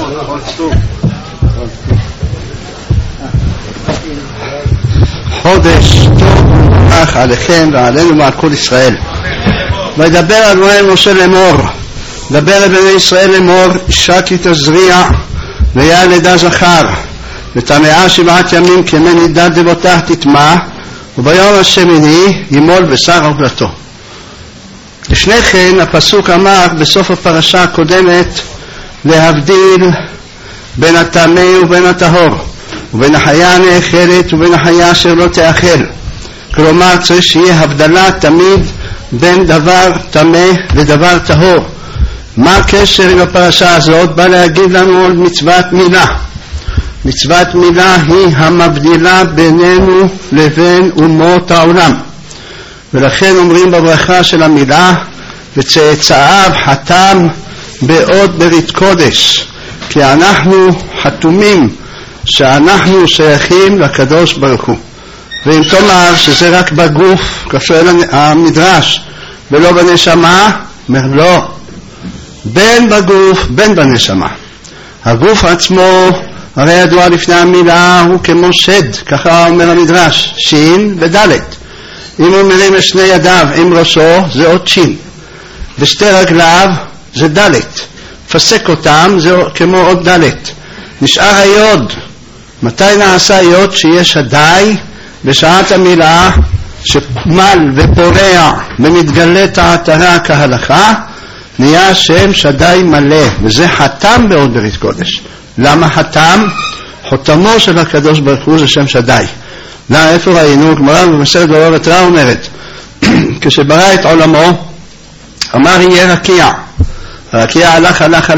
חודש טוב ומבורך עליכם ועלינו ועל כל ישראל. וידבר אדוני משה לאמור, דבר אל בני ישראל לאמור, אישה כי תזריע וילדה זכר, וטמאה 7 ימים כימי נידת דבותך תטמא, וביום השמיני ימול בשר עוגלתו. לפני כן הפסוק אמר בסוף הפרשה הקודמת להבדיל בין הטמא ובין הטהור, ובין החיה הנאכלת ובין החיה אשר לא תאכל. כלומר צריך שיהיה הבדלה תמיד בין דבר טמא לדבר טהור. מה הקשר עם הפרשה הזאת? בא להגיד לנו על מצוות מילה. מצוות מילה היא המבדילה בינינו לבין אומות העולם, ולכן אומרים בברכה של המילה וצאצאיו חתם בעוד ברית קודש, כי אנחנו חתומים שאנחנו שייכים לקדוש ברוך הוא. ואם תאמר שזה רק בגוף, כשואל המדרש, ולא בנשמה, אומר לא, בין בגוף בין בנשמה. הגוף עצמו הרי ידוע לפני המילה הוא כמו שד, ככה אומר המדרש, שין ודלת. אם הוא מרים את 2 ידיו עם ראשו זה עוד שין, ושתי רגליו זה דלת, פסק אותם זה כמו עוד דלת. נשאר היוד. מתי נעשה יוד? שיש הדי בשעת המילה שמל ופורע ומתגלה תעתרה כהלכה, נהיה שם שדי מלא, וזה חתם בעוד ברית קודש. למה חתם? חותמו של הקדוש ברוך הוא זה שם שדי. איפה ראינו? גמרא במסכת בבא בתרא אומרת כשברא את עולמו אמר יהיה רקיע. הרקיע הלך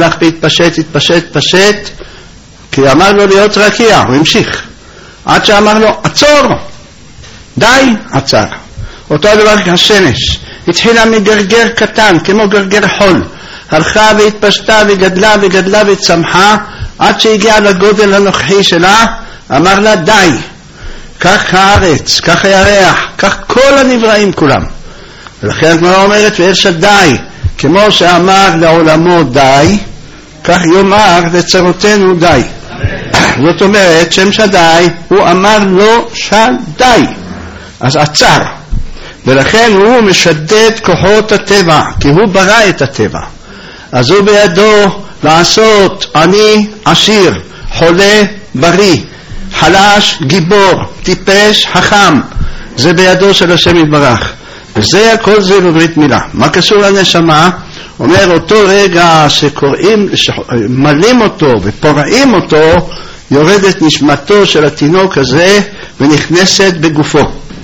והתפשט, כי אמר לו להיות רקיע, הוא המשיך עד שאמר לו עצור, די, עצר. אותו דבר השמש התחילה מגרגר קטן כמו גרגר חול, הלכה והתפשטה וגדלה וצמחה עד שהגיעה לגודל הנוכחי שלה, אמר לה די. כך הארץ, כך הירח, כך כל הנבראים כולם. ולכן הגמרא אומרת ואל שדי, כמו שאמר לעולמו די, כך יאמר לצרותינו די. זאת אומרת שם שדי הוא אמר לו שדי, אז עצר. ולכן הוא משדד כוחות הטבע, כי הוא ברא את הטבע. אז הוא בידו לעשות עני עשיר, חולה בריא, חלש גיבור, טיפש חכם. זה בידו של השם יתברך, וזה הכל זה בברית מילה. מה קשור לנשמה? אומר אותו רגע שקוראים, מלים אותו ופורעים אותו, יורדת נשמתו של התינוק הזה ונכנסת בגופו.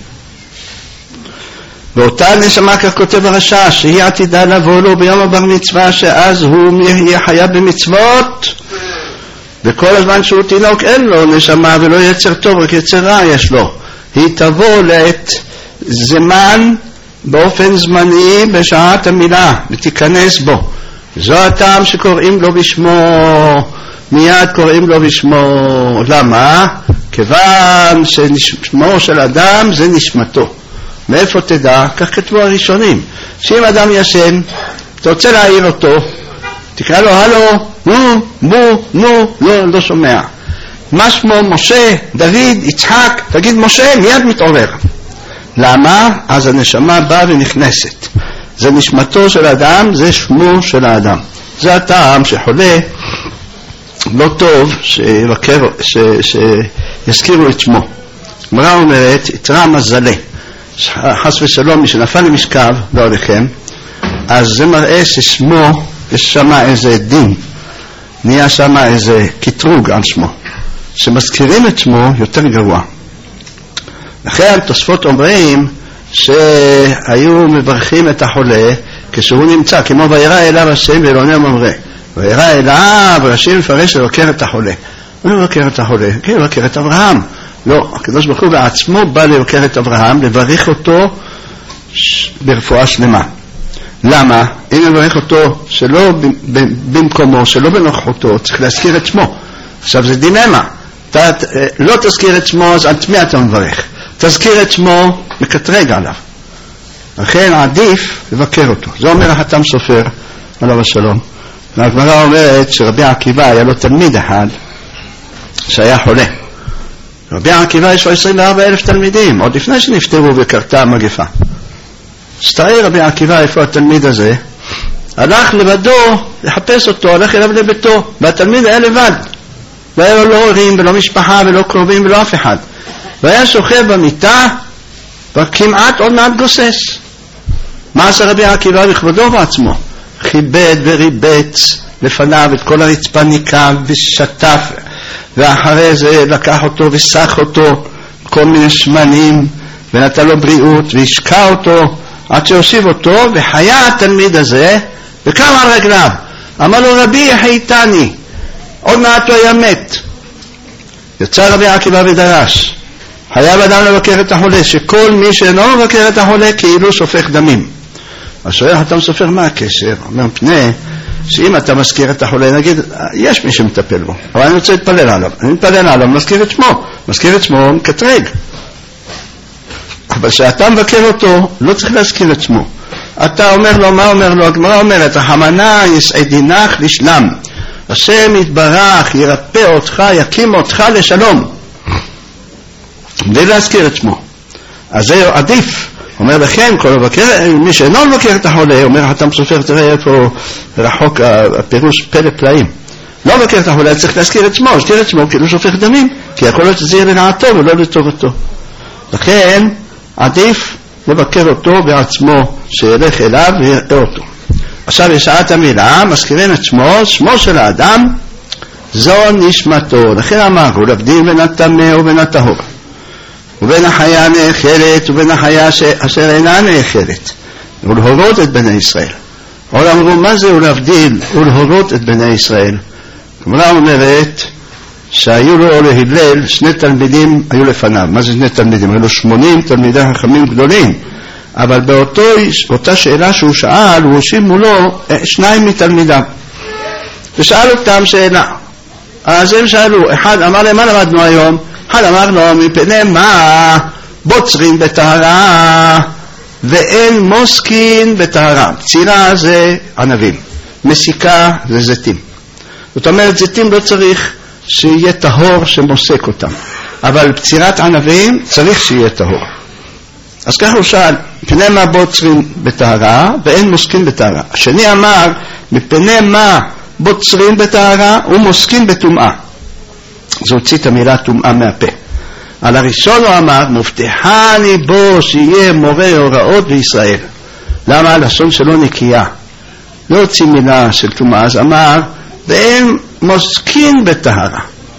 ואותה נשמה, כך כותב הרש"ש, שהיא עתידה לבוא לו ביום הבר מצווה, שאז הוא יהיה חייב במצוות, וכל הזמן שהוא תינוק אין לו נשמה ולא יצר טוב, רק יצר רע יש לו. היא תבוא לעת זמן באופן זמני בשעת המילה ותיכנס בו. זו הטעם שקוראים לו בשמו, מיד קוראים לו בשמו. למה? כיוון ששמו של אדם זה נשמתו. מאיפה תדע? כך כתבו הראשונים, שאם אדם ישן אתה רוצה להעיר אותו, תקרא לו הלו, לא שומע. מה שמו? משה, דוד, יצחק, תגיד משה, מיד מתעורר. למה? אז הנשמה באה ונכנסת. זה נשמתו של האדם, זה שמו של האדם. זה הטעם שחולה לא טוב שיזכירו את שמו. גמרא אומרת יתרה מזלה, חס ושלום מי שנפל למשכב לא עליכם, אז זה מראה ששמו יש שם איזה דין, נהיה שם איזה קטרוג על שמו, שמזכירים את שמו יותר גרוע. לכן תוספות אומרים שהיו מברכים את החולה כשהוא נמצא, כמו וירא אליו השם ואלוהינו ממרא. וירא אליו, רש"י מפרש לבקר את החולה. הוא מבקר את החולה, כן, לבקר את אברהם. לא, הקדוש ברוך הוא בעצמו בא לבקר את אברהם, לברך אותו ברפואה שלמה. למה? אם לברך אותו שלא במקומו, שלא בנוכחותו, צריך להזכיר את שמו. עכשיו זה דילמה. אתה לא תזכיר את שמו, אז על מי אתה מברך? תזכיר את שמו, מקטרג עליו. לכן עדיף לבקר אותו. זה אומר החתם סופר עליו השלום. והגמרא אומרת שרבי עקיבא היה לו תלמיד אחד שהיה חולה. רבי עקיבא יש לו 24,000 תלמידים, עוד לפני שנפטרו וקרתה המגפה. הסתער רבי עקיבא איפה התלמיד הזה, הלך לבדו לחפש אותו, הלך אליו לביתו, והתלמיד היה לבד. לא היה לו לא הורים ולא משפחה ולא קרובים ולא אף אחד. והיה שוכב במיטה וכמעט עוד מעט גוסס. מה עשה רבי עקיבא בכבודו בעצמו? חיבד וריבץ לפניו את כל הרצפה ניקב ושטף, ואחרי זה לקח אותו וסח אותו כל מיני שמנים ונתן לו בריאות והשקע אותו עד שהושיב אותו, וחיה התלמיד הזה וקם על רגליו. אמר לו, רבי חייתני, עוד מעט הוא היה מת. יצא רבי עקיבא ודרש, חייב אדם לבקר את החולה, שכל מי שאינו מבקר את החולה כאילו שופך דמים. אז שואל, אתה מסופר מה הקשר? אומר, מפני שאם אתה מזכיר את החולה, נגיד, יש מי שמטפל בו, אבל אני רוצה להתפלל עליו. אני מתפלל עליו, מזכיר את שמו. מזכיר את שמו, מקטרג. אבל שאתה מבקר אותו, לא צריך להזכיר את שמו. אתה אומר לו, מה אומר לו? הגמרא אומרת, החמנה יסעדינך לשלם. השם יתברך, ירפא אותך, יקים אותך לשלום. בלי להזכיר את שמו. אז זה עדיף. אומר לכם, כל מבקר, מי שאינו מבקר את החולה, אומר, אתה מסופר, תראה איפה רחוק הפירוש פלא פלאים. לא מבקר את החולה, צריך להזכיר את שמו, להזכיר את שמו, כאילו שופך דמים, כי יכול להיות שזה יהיה לרעתו ולא לטובתו. לכן, עדיף לבקר אותו בעצמו, שילך אליו ויראה אותו. עכשיו יש שעת המילה, מזכירים את שמו, שמו של האדם, זו נשמתו. לכן אמר, הוא להבדיל בין הטמא ובין הטהור, ובין החיה הנאכלת ובין החיה אשר אינה נאכלת, ולהורות את בני ישראל. אבל אמרו, מה זה להבדיל ולהורות את בני ישראל? כמובן אומרת שהיו לו להלל שני תלמידים היו לפניו. מה זה שני תלמידים? היו לו 80 תלמידי חכמים גדולים, אבל באותה שאלה שהוא שאל, הוא הושיב מולו 2 מתלמידיו ושאל אותם שאלה. אז הם שאלו, אחד אמר להם, מה למדנו היום? אחד אמר לו, מפני מה בוצרים בטהרה ואין מוסקין בטהרה. פצירה זה ענבים, מסיקה זה זיתים. זאת אומרת, זיתים לא צריך שיהיה טהור שמוסק אותם, אבל פצירת ענבים צריך שיהיה טהור. אז ככה הוא שאל, מפני מה בוצרים בטהרה ואין מוסקין בטהרה. השני אמר, מפני מה בוצרים בטהרה ומוסקין בטומאה. זה הוציא את המילה טומאה מהפה. על הראשון הוא אמר, מובטחני בו שיהיה מורה הוראות בישראל. למה? הלשון שלו נקייה, לא הוציא מילה של טומאה. אז אמר, ואין מוסקין בטהרה.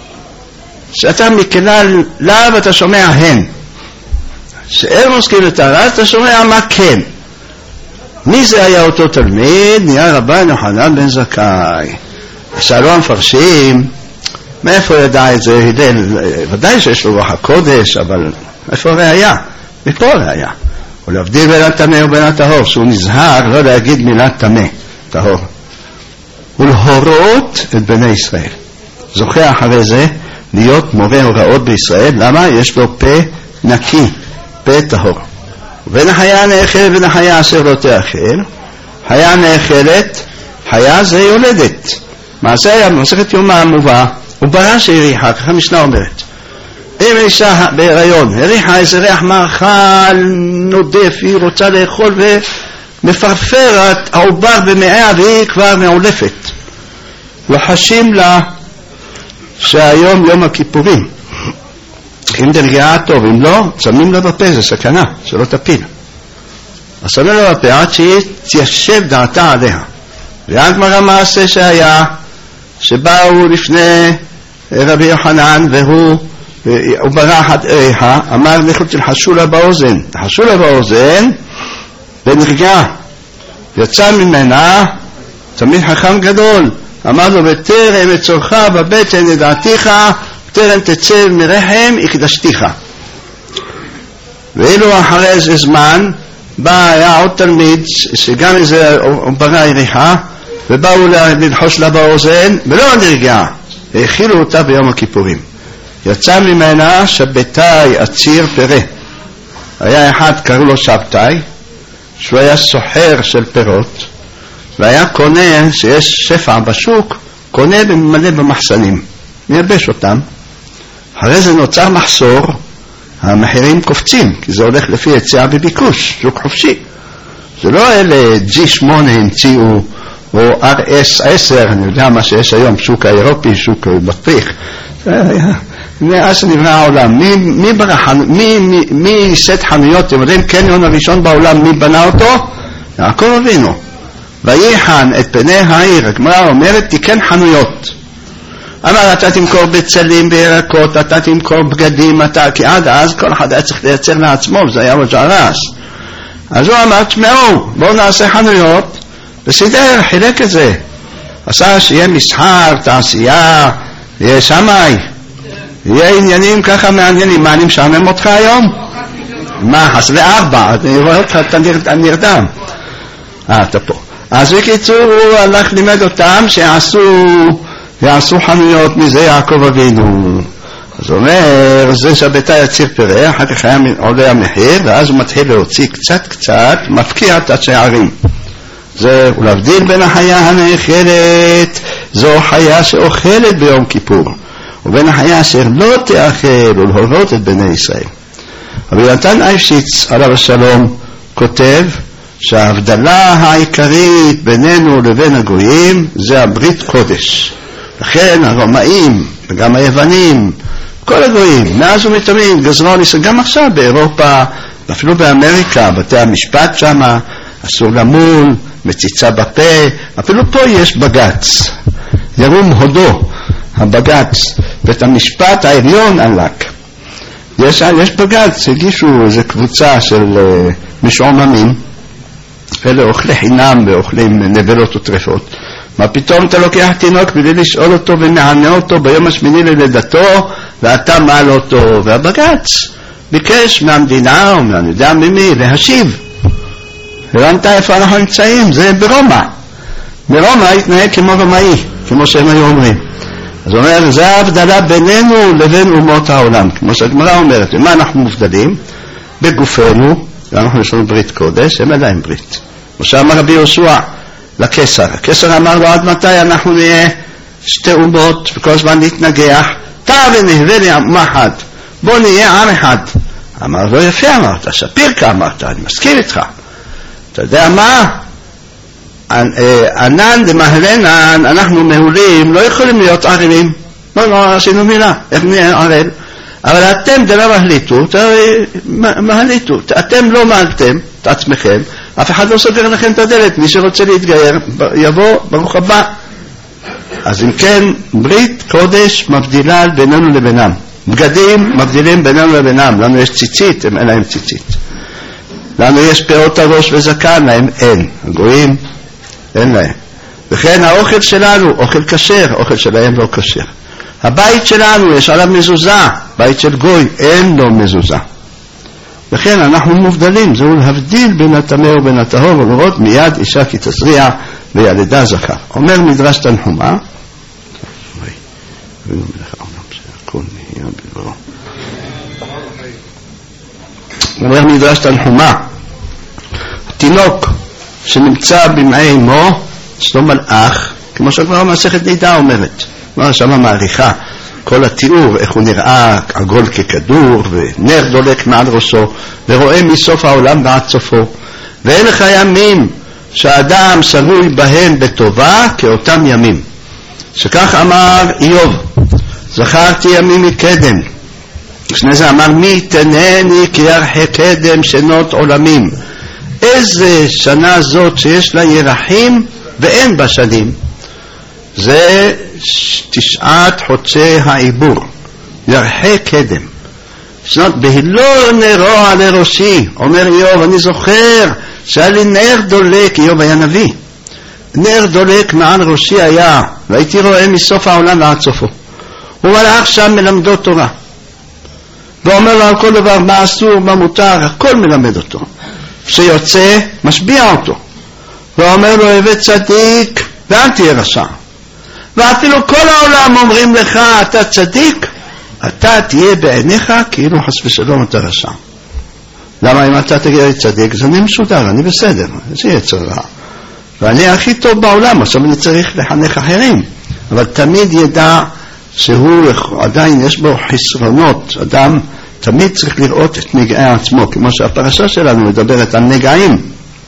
שאתה מכלל לאו אתה שומע הן, שאין מוסקין בטהרה אתה שומע מה כן. מי זה היה אותו תלמיד? נהיה רבן יוחנן בן זכאי. שאלו המפרשים, מאיפה ידע את זה הילל? ודאי שיש לו רוח הקודש, אבל איפה הראיה? מפה הראיה. ולהבדיל בין הטמא ובין הטהור, שהוא נזהר לא להגיד מילה טמא, טהור. ולהורות את בני ישראל. זוכה אחרי זה להיות מורה הוראות בישראל. למה? יש לו פה נקי, פה טהור. ובין החיה הנאכלת ובין החיה אשר לא תאכל. חיה נאכלת, חיה זה יולדת. מעשה היה במסכת יומא מובא, הוא ברא שהריחה, ככה המשנה אומרת. אם אישה בהיריון הריחה איזה ריח מאכל נודף, היא רוצה לאכול ומפרפרת העובר במעיה והיא כבר מעולפת. לוחשים לה שהיום יום הכיפורים, אם תרגעה טוב, אם לא, שמים לה בפה, זה סכנה, שלא תפיל. אז שמים לה בפה עד שהיא תיישב דעתה עליה. והגמרא מעשה שהיה, שבאו לפני רבי יוחנן והוא ברא אחת איכה, אמר לכו תלחשו לה באוזן. תלחשו לה באוזן ונרגעה. יצא ממנה תמיד חכם גדול, אמר לו, בטרם אצורך בבטן ידעתיך, בטרם תצא מרחם הקדשתיך. ואילו אחרי איזה זמן בא היה עוד תלמיד שגם איזה ברא יריחה, ובאו ללחוש לה באוזן ולא נרגעה, האכילו אותה ביום הכיפורים. יצא ממנה שבתאי עציר פרה. היה אחד קראו לו שבתאי, שהוא היה סוחר של פירות, והיה קונה שיש שפע בשוק, קונה וממלא במחסנים, מייבש אותם. אחרי זה נוצר מחסור, המחירים קופצים, כי זה הולך לפי היצע וביקוש, שוק חופשי. זה לא אלה G8 המציאו, או RS10, אני יודע מה שיש היום, שוק האירופי, שוק בטריך. מאז שנברא העולם, מי סט חנויות, אתם יודעים, קניון הראשון בעולם, מי בנה אותו? יעקב אבינו. ויחן את פני העיר, הגמרא אומרת, תיקן חנויות. אמר, אתה תמכור בצלים וירקות, אתה תמכור בגדים, כי עד אז כל אחד היה צריך לייצר לעצמו, וזה היה וג'רס. אז הוא אמר, תשמעו, בואו נעשה חנויות, וסידר, חילק את זה. עשה שיהיה מסחר, תעשייה, יהיה שמאי, יהיה עניינים ככה מעניינים. מה, אני משעמם אותך היום? מה, חסלי 4, אני רואה אותך, אתה נרדם. אתה פה. אז בקיצור, הוא הלך לימד אותם שיעשו חנויות מזה יעקב אבינו. אז הוא אומר, זה שביתה יציר פרח, אחר כך היה עולה המחיר, ואז הוא מתחיל להוציא קצת, מפקיע את השערים. זה להבדיל בין החיה הנאכלת, זו חיה שאוכלת ביום כיפור, ובין החיה אשר לא תאכל ולהורות את בני ישראל. אבל יונתן אייבשיץ עליו השלום כותב שההבדלה העיקרית בינינו לבין הגויים זה הברית קודש. לכן הרומאים וגם היוונים, כל הגויים, מאז ומתמיד גזרו על ישראל, גם עכשיו באירופה, אפילו באמריקה, בתי המשפט שם, אסור למול, מציצה בפה, אפילו פה יש בגץ, ירום הודו, הבגץ, בית המשפט העליון עלק. יש בגץ, הגישו איזו קבוצה של משועממים, אלה אוכלי חינם ואוכלים נבלות וטרפות. מה פתאום אתה לוקח תינוק בלי לשאול אותו ומענה אותו ביום השמיני ללידתו, ואתה מעל אותו? והבגץ ביקש מהמדינה או אני יודע ממי להשיב. הבנת איפה אנחנו נמצאים? זה ברומא. ברומא התנהג כמו רומאי, כמו שהם היו אומרים. אז הוא אומר, זה ההבדלה בינינו לבין אומות העולם. כמו שהגמרא אומרת, ומה אנחנו מובדלים? בגופנו, ואנחנו יש לנו ברית קודש, הם עדיין ברית. כמו שאמר רבי יהושע לקיסר. הקיסר אמר לו, עד מתי אנחנו נהיה שתי אומות וכל הזמן נתנגח? תא ונהווה לי אומה אחת. בוא נהיה עם אחד. אמר לו, יפה אמרת, שפירקה אמרת, אני מסכים איתך. אתה יודע מה? ענן דמהלנן, אנחנו מהולים, לא יכולים להיות ערלים. לא עשינו מילה, איך נהיה ערל? אבל אתם דלא מהליטו, אתם לא מעלתם את עצמכם, אף אחד לא סוגר לכם את הדלת, מי שרוצה להתגייר יבוא, ברוך הבא. אז אם כן, ברית קודש מבדילה בינינו לבינם, בגדים מבדילים בינינו לבינם, לנו יש ציצית, הם אין להם ציצית. לנו יש פאות הראש וזקן, להם אין. הגויים אין להם. וכן האוכל שלנו, אוכל כשר, אוכל שלהם לא כשר. הבית שלנו יש עליו מזוזה, בית של גוי אין לו מזוזה. וכן אנחנו מובדלים, זהו להבדיל בין הטמא ובין הטהור, ולראות מיד אישה כי תזריע וילדה זכר. אומר מדרש תנחומה, אומר מדרש תנחומה, תינוק שנמצא במעי אמו, אצלו מלאך, כמו שכבר המסכת נידה אומרת, מה שמה מעריכה, כל התיאור, איך הוא נראה עגול ככדור, ונר דולק מעל ראשו, ורואה מסוף העולם ועד סופו. ואין לך ימים שהאדם שרוי בהם בטובה כאותם ימים. שכך אמר איוב, זכרתי ימים מקדם. לפני זה אמר, מי תנני כי ירחי קדם שנות עולמים. איזה שנה זאת שיש לה ירחים ואין בה שנים. זה 9 חודשי העיבור, ירחי קדם. שנות בהילו נרו על ראשי, אומר איוב, אני זוכר שהיה לי נר דולק, איוב היה נביא, נר דולק מעל ראשי היה, והייתי רואה מסוף העולם ועד סופו. הוא הלך שם מלמדו תורה, ואומר לו על כל דבר מה אסור, מה מותר, הכל מלמד אותו. כשיוצא משביע אותו, ואומר לו הווה צדיק ואל תהיה רשע. ואפילו כל העולם אומרים לך אתה צדיק, אתה תהיה בעיניך כאילו חס ושלום אתה רשע. למה אם אתה תגיד לי צדיק, אז אני מסודר, אני בסדר, זה יצר רע. ואני הכי טוב בעולם, עכשיו אני צריך לחנך אחרים, אבל תמיד ידע שהוא עדיין יש בו חסרונות. אדם תמיד צריך לראות את נגעי עצמו, כמו שהפרשה שלנו מדברת על נגעים.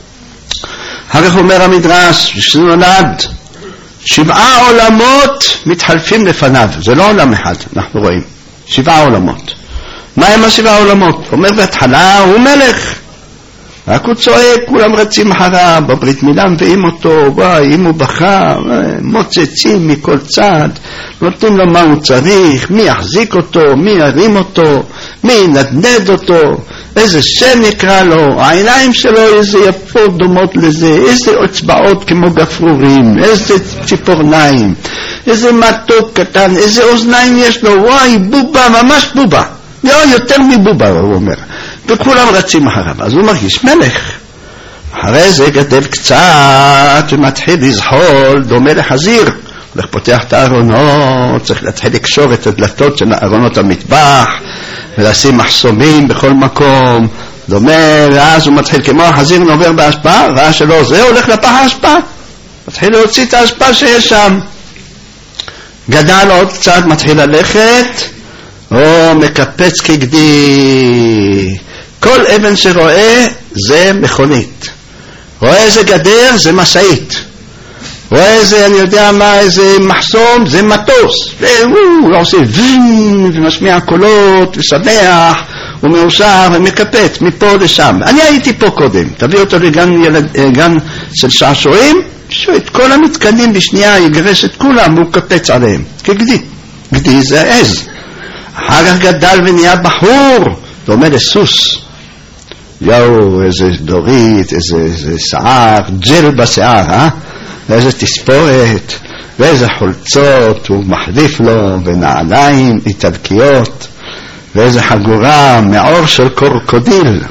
הרי אומר המדרש, כשזה נולד 7 עולמות מתחלפים לפניו, זה לא עולם אחד, אנחנו רואים 7 עולמות. מה הם 7 עולמות? אומר בהתחלה הוא מלך, רק הוא צועק, כולם רצים אחריו, בברית מילה מביאים אותו, וואי, אם הוא בכה, מוצצים מכל צד, נותנים לו מה הוא צריך, מי יחזיק אותו, מי ירים אותו, מי ינדנד אותו, איזה שם נקרא לו, העיניים שלו איזה יפות דומות לזה, איזה אצבעות כמו גפרורים, איזה ציפורניים, איזה מתוק קטן, איזה אוזניים יש לו, וואי, בובה, ממש בובה, לא, יותר מבובה, הוא אומר. וכולם רצים אחריו, אז הוא מרגיש מלך. אחרי זה גדל קצת ומתחיל לזחול, דומה לחזיר. הולך פותח את הארונות, צריך להתחיל לקשור את הדלתות של ארונות המטבח ולשים מחסומים בכל מקום, דומה, ואז הוא מתחיל כמו החזיר נובר בהשפעה, ראה שלא זה, הולך לפח ההשפעה, מתחיל להוציא את ההשפעה שיש שם. גדל עוד קצת, מתחיל ללכת, או מקפץ כגדי. כל אבן שרואה זה מכונית, רואה איזה גדר זה מסעית, רואה איזה אני יודע מה, איזה מחסום זה מטוס, והוא עושה ווין ומשמיע קולות ושמח ומאושר ומקפץ מפה לשם. אני הייתי פה קודם, תביא אותו לגן של שעשועים, את כל המתקנים בשנייה יגרש את כולם והוא קפץ עליהם כגדי. גדי זה עז. אחר כך גדל ונהיה בחור דומה לסוס, יאו, איזה דורית, איזה שיער, ג'ל בשיער, ואיזה תספורת, ואיזה חולצות הוא מחליף לו, ונעליים איטלקיות, ואיזה חגורה מעור של קורקודיל,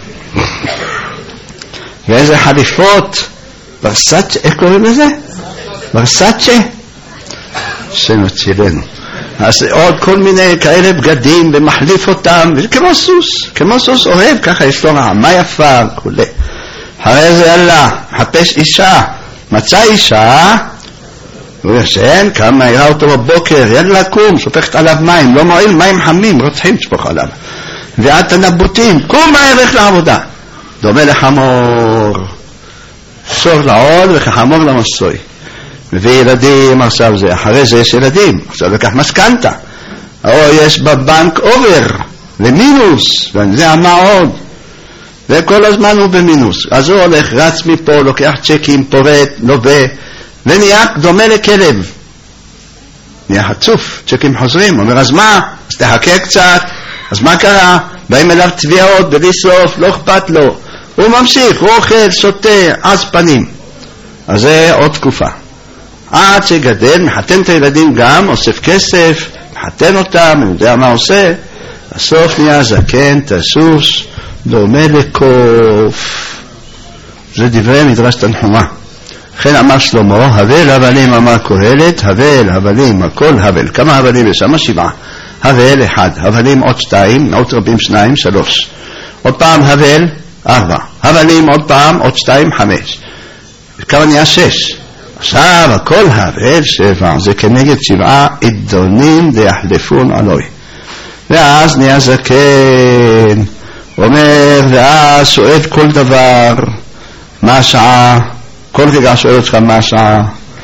ואיזה חליפות, ברסאצ'ה, איך קוראים לזה? ברסאצ'ה? שנוצילנו. אז עוד כל מיני כאלה בגדים ומחליף אותם, כמו סוס אוהב, ככה יש לו רעמה יפה וכו'. אחרי זה יאללה, מחפש אישה, מצא אישה, הוא ישן, כמה יראה אותו בבוקר, יאללה קום, שופכת עליו מים, לא מועיל, מים חמים, רוצחים לשפוך עליו, ועד תנבוטים, קום מהר לעבודה, דומה לחמור, שור לעול וכחמור למסוי. מביא ילדים, עכשיו זה, אחרי זה יש ילדים, עכשיו לקח משכנתה, או יש בבנק אובר, ומינוס, וזה מה עוד, וכל הזמן הוא במינוס, אז הוא הולך, רץ מפה, לוקח צ'קים, פורט, לובה, ונהיה דומה לכלב, נהיה חצוף, צ'קים חוזרים, אומר, אז מה? אז תחכה קצת, אז מה קרה? באים אליו תביעות, בלי סוף, לא אכפת לו, הוא ממשיך, הוא אוכל, שותה, עז פנים, אז זה עוד תקופה. עד שגדל, מחתן את הילדים גם, אוסף כסף, מחתן אותם, אני יודע מה עושה, בסוף נהיה זקן, תסוס, דומה לקוף. זה דברי מדרש תנחומה. לכן אמר שלמה, הבל הבלים אמר קהלת, הבל הבלים, הכל הבל. כמה הבלים יש? 7. הבל 1, הבלים עוד 2, מאות רבים 2, 3. עוד פעם הבל 4, הבלים עוד פעם עוד 2, 5. כמה נהיה 6. עכשיו הכל הבל 7, זה כנגד 7 עדונים דיחלפון עלוי. ואז נהיה זקן, אומר, ואז שואל כל דבר, מה השעה, כל רגע שואל אותך מה השעה,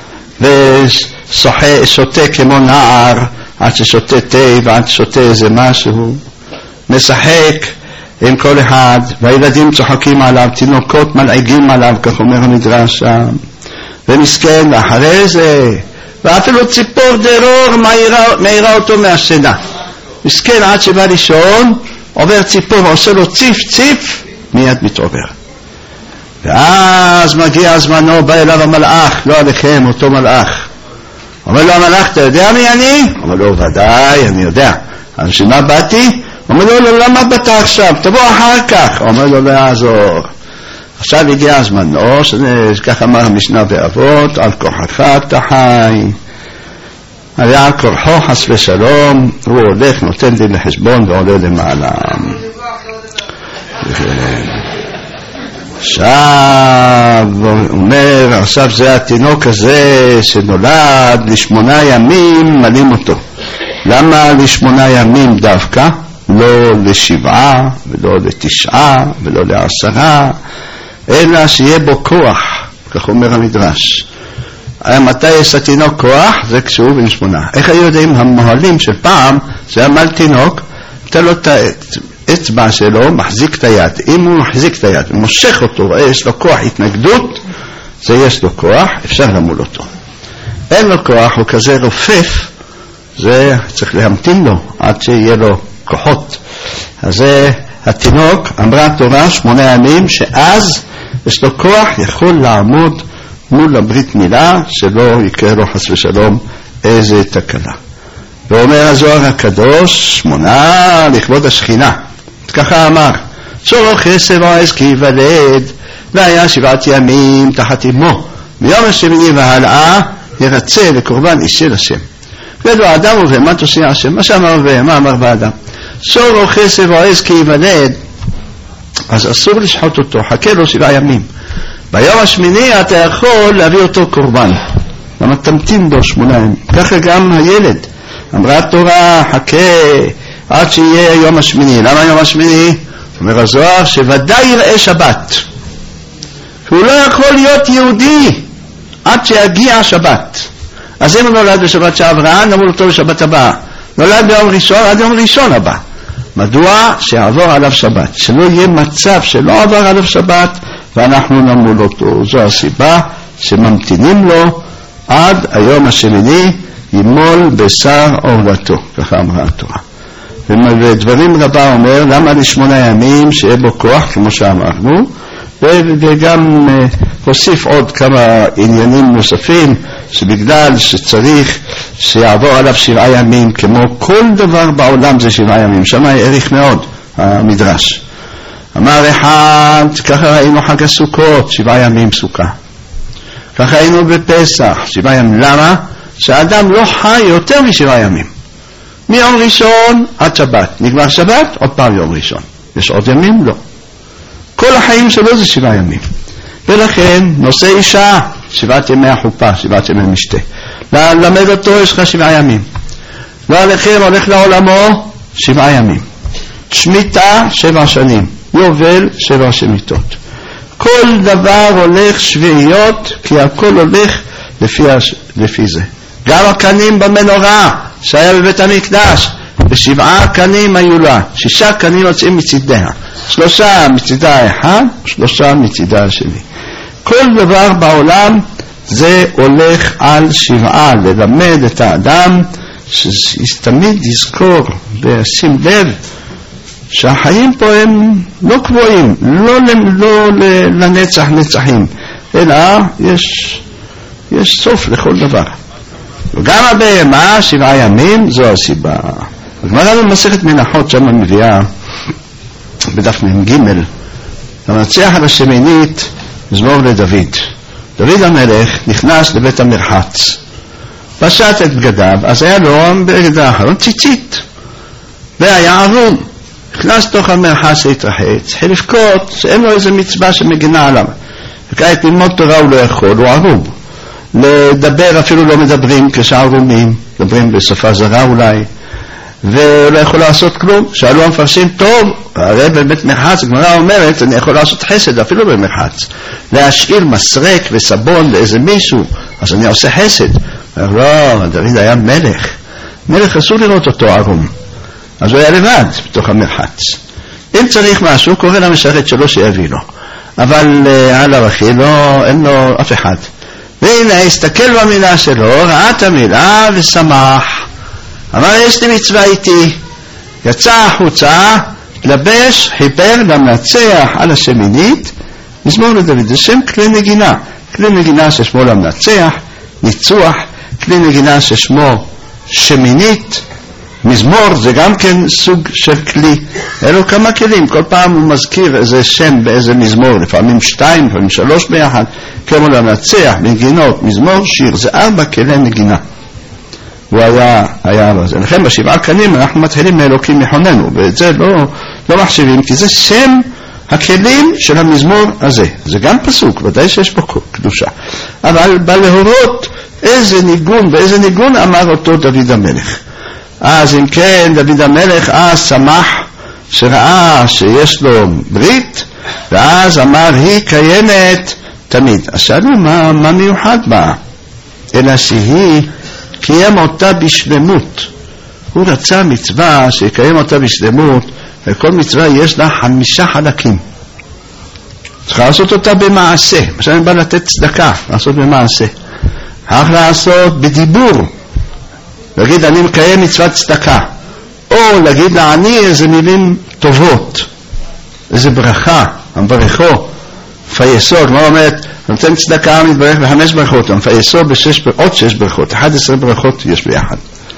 ושותה כמו נער, עד ששותה תה ועד ששותה איזה משהו, משחק עם כל אחד, והילדים צוחקים עליו, תינוקות מלעיגים עליו, כך אומר המדרש שם, ומסכן, ואחרי זה, ואפילו ציפור דרור מאירה אותו מהשינה. מסכן, עד שבא לישון, עובר ציפור ועושה לו ציף ציף, מיד מתעורר. ואז מגיע זמנו, בא אליו המלאך, לא עליכם, אותו מלאך. אומר לו המלאך, אתה יודע מי אני? אומר לו, ודאי, אני יודע. אז שמה באתי? אומר לו, למה באת עכשיו? תבוא אחר כך. אומר לו, לא יעזור. עכשיו הגיע הזמנו, כך אמר המשנה באבות, על כוחך אתה חי, על כוחו חס ושלום, הוא הולך, נותן דין לחשבון ועולה למעלה. עכשיו אומר, עכשיו זה התינוק הזה שנולד ל8 ימים, מלאים אותו. למה ל8 ימים דווקא? לא ל7 ולא ל9 ולא ל10, אלא שיהיה בו כוח, כך אומר המדרש. מתי יש התינוק כוח? זה כשהוא בן 8. איך היו יודעים? המוהלים של פעם, זה עמל תינוק, תן לו את האצבע שלו, מחזיק את היד. אם הוא מחזיק את היד ומושך אותו, יש לו כוח התנגדות, זה יש לו כוח, אפשר למול אותו. אין לו כוח, הוא כזה רופף, זה צריך להמתין לו עד שיהיה לו כוחות. אז זה התינוק, אמרה התורה 8 ימים, שאז יש לו כוח, יכול לעמוד מול הברית מילה, שלא יקרה לו חס ושלום איזה תקלה. ואומר הזוהר הקדוש, 8 לכבוד השכינה. ככה אמר, שורו חסר ועז כי ייוולד, והיה 7 ימים תחת אמו, ביום השמיני והלאה ירצה לקורבן אישי לשם. ולו האדם ובהמה תושיע השם. מה שאמר בהמה אמר באדם, שורו חסר ועז כי ייוולד, אז אסור לשחוט אותו, חכה לו 7 ימים. ביום השמיני אתה יכול להביא אותו קורבן. למה תמתין בו 8 ימים? ככה גם הילד. אמרה התורה, חכה עד שיהיה יום השמיני. למה יום השמיני? אומר הזוהר, שוודאי יראה שבת. הוא לא יכול להיות יהודי עד שיגיע שבת. אז אם הוא נולד בשבת שעברה, נמול אותו בשבת הבאה. נולד ביום ראשון, עד יום ראשון הבא. מדוע? שיעבור עליו שבת. שלא יהיה מצב שלא עבר עליו שבת, ואנחנו נמול אותו. זו הסיבה שממתינים לו עד היום השמיני, ימול בשר עורלתו, ככה אמרה התורה. ודברים רבה אומר, למה ל8 ימים שיהיה בו כוח, כמו שאמרנו, וגם הוסיף עוד כמה עניינים נוספים, שבגלל שצריך שיעבור עליו 7 ימים, כמו כל דבר בעולם זה 7 ימים, שם העריך מאוד המדרש. אמר אחד, ככה ראינו חג הסוכות, 7 ימים סוכה. ככה ראינו בפסח, 7 ימים. למה? שהאדם לא חי יותר מ7 ימים. מיום ראשון עד שבת. נגמר שבת, עוד פעם יום ראשון. יש עוד ימים? לא. כל החיים שלו זה 7 ימים. ולכן, נושא אישה, 7 ימי החופה, 7 ימי משתה. ללמד אותו, יש לך 7 ימים. לא עליכם, הולך לעולמו, 7 ימים. שמיטה, 7 שנים. יובל, 7 שמיטות. כל דבר הולך שביעיות, כי הכל הולך לפי זה. גם הקנים במנורה שהיה בבית המקדש, ב7 קנים היו לה, 6 קנים יוצאים מצידיה, 3 מצידה אחד, 3 מצידה השני. כל דבר בעולם זה הולך על 7, ללמד את האדם שתמיד יזכור וישים לב שהחיים פה הם לא קבועים, לא לנצח נצחים, אלא יש סוף לכל דבר. וגם הבהמה 7 ימים, זו הסיבה. הגמרא במסכת מנחות שם מביאה בדף מ"ג, המנצח על השמינית מזמור לדוד. דוד המלך נכנס לבית המרחץ, פשט את בגדיו, אז היה לו בגד האחרון ציצית, והיה ערום. נכנס תוך המרחץ להתרחץ, התחיל לבכות שאין לו איזה מצווה שמגינה עליו. וכעת ללמוד תורה הוא לא יכול, הוא ערום. לדבר אפילו לא מדברים כשערומים, מדברים בשפה זרה אולי, והוא לא יכול לעשות כלום. שאלו המפרשים, טוב, הרי בבית מרחץ, הגמרא אומרת, אני יכול לעשות חסד אפילו במרחץ, להשאיר מסרק וסבון לאיזה מישהו, אז אני עושה חסד. לא, דוד היה מלך, מלך אסור לראות אותו ערום, אז הוא היה לבד בתוך המרחץ. אם צריך משהו, קורא למשרת שלו שיביא לו, אבל על הרכי אין לו אף אחד. והנה, הסתכל במילה שלו, ראה את המילה ושמח. אמר, יש לי מצווה איתי. יצא החוצה, התלבש, חיבר למנצח על השמינית, מזמור לדוד. זה שם כלי נגינה. כלי נגינה ששמו למנצח, ניצוח, כלי נגינה ששמו שמינית. מזמור זה גם כן סוג של כלי. אלו כמה כלים, כל פעם הוא מזכיר איזה שם באיזה מזמור, לפעמים 2, לפעמים 3 ביחד, כמו למנצח, נגינות, מזמור, שיר, זה 4 כלי נגינה. הוא היה בזה. לכן ב7 קנים אנחנו מתחילים מאלוקים מחוננו, ואת זה לא מחשיבים, כי זה שם הכלים של המזמור הזה. זה גם פסוק, ודאי שיש פה קדושה. אבל בא להורות איזה ניגון, ואיזה ניגון אמר אותו דוד המלך. אז אם כן, דוד המלך שמח שראה שיש לו ברית, ואז אמר היא קיימת תמיד. אז שאלו מה מיוחד בה? אלא שהיא קיים אותה בשלמות. הוא רצה מצווה שיקיים אותה בשלמות, וכל מצווה יש לה 5 חלקים. צריכה לעשות אותה במעשה. עכשיו אני בא לתת צדקה, לעשות במעשה. איך לעשות בדיבור, להגיד אני מקיים מצוות צדקה, או להגיד לעני איזה מילים טובות, איזה ברכה, מברכו, פייסו, כמו אומרת, נותן צדקה מתברך ב5 ברכות, פייסו עוד 6 ברכות, 11 ברכות יש ביחד.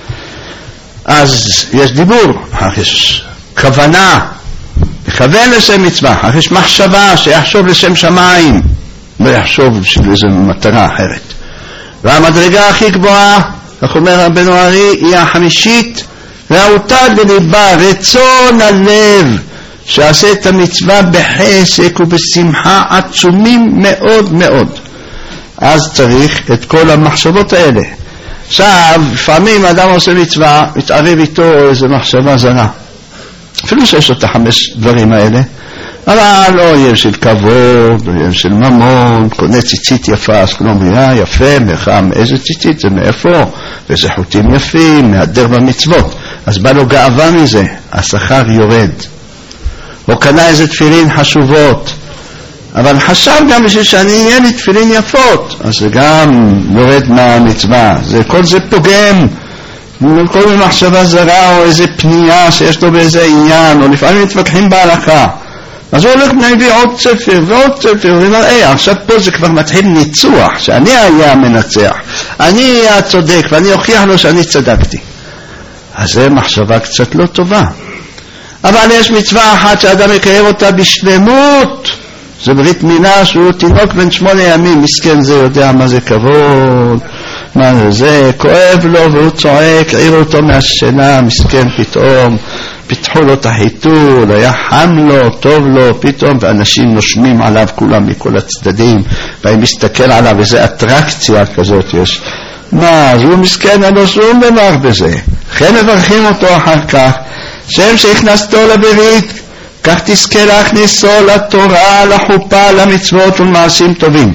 אז יש דיבור, יש כוונה, לכוון לשם מצווה, יש מחשבה שיחשוב לשם שמיים, לא יחשוב של איזו מטרה אחרת. והמדרגה הכי גבוהה, איך אומר רבנו ארי, היא החמישית, והאותת בליבה, רצון הלב, שעשה את המצווה בחסק ובשמחה עצומים מאוד מאוד. אז צריך את כל המחשבות האלה. עכשיו, לפעמים האדם עושה מצווה, מתערב איתו איזו מחשבה זרה. אפילו שיש לו את 5 דברים האלה, אבל אויב של כבוד, אויב של ממון, קונה ציצית יפה, אז כלום יפה, מרחם, איזה ציצית זה מאיפה, ואיזה חוטים יפים, מהדר במצוות, אז בא לו גאווה מזה, השכר יורד. או קנה איזה תפילין חשובות, אבל חשב גם בשביל שאני אהיה לי תפילין יפות, אז זה גם יורד מהמצווה, כל זה פוגם, כל מיני מחשבה זרה או איזה פנייה שיש לו באיזה עניין, או לפעמים מתווכחים בהלכה, אז הוא הולך להביא עוד ספר ועוד ספר, ואומר, עכשיו פה זה כבר מתחיל ניצוח, שאני היה המנצח, אני היה הצודק, ואני אוכיח לו שאני צדקתי. אז זה מחשבה קצת לא טובה. אבל יש מצווה אחת שאדם יקיים אותה בשלמות, זה ברית מילה שהוא תינוק בן 8 ימים, מסכן זה יודע מה זה כבוד, מה זה, כואב לו והוא צועק, העירו אותו מהשינה, מסכן פתאום, פיתחו לו את החיתול, היה חם לו, טוב לו, פתאום, ואנשים נושמים עליו כולם מכל הצדדים, והם מסתכל עליו, איזו אטרקציה כזאת יש. מה, אז הוא מסכן, אין לו שום דבר בזה. לכן מברכים אותו אחר כך, שם שהכנסתו לברית, כך תזכה להכניסו לתורה, לחופה, למצוות ולמעשים טובים.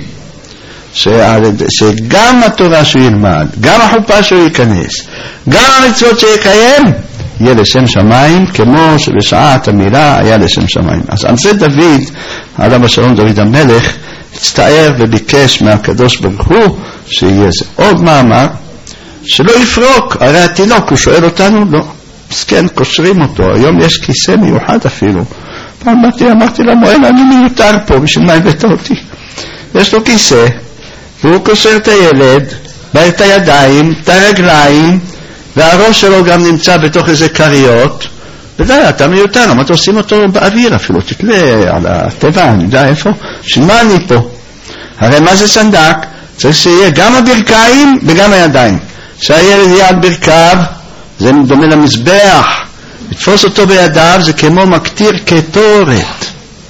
שגם התורה שהוא ילמד, גם החופה שהוא ייכנס, גם המצוות שיקיים, יהיה לשם שמיים, כמו שבשעת המילה היה לשם שמיים. אז על זה דוד, עליו השלום דוד המלך, הצטער וביקש מהקדוש ברוך הוא שיהיה זה. עוד מאמר, שלא יפרוק, הרי התינוק, הוא שואל אותנו, לא. מסכן, קושרים אותו, היום יש כיסא מיוחד אפילו. פעם אמרתי למועל, אני מיותר פה, בשביל מה הבאת אותי? יש לו כיסא, והוא קושר את הילד, את הידיים, את הרגליים, והראש שלו גם נמצא בתוך איזה קריות, ודי, אתה מיותר, מה אתה עושים אותו באוויר אפילו, תתלה על הטבע, אני יודע איפה, שמה אני פה? הרי מה זה סנדק? צריך שיהיה גם הברכיים וגם הידיים. שהילד יהיה על ברכיו, זה דומה למזבח, לתפוס אותו בידיו זה כמו מקטיר קטורת,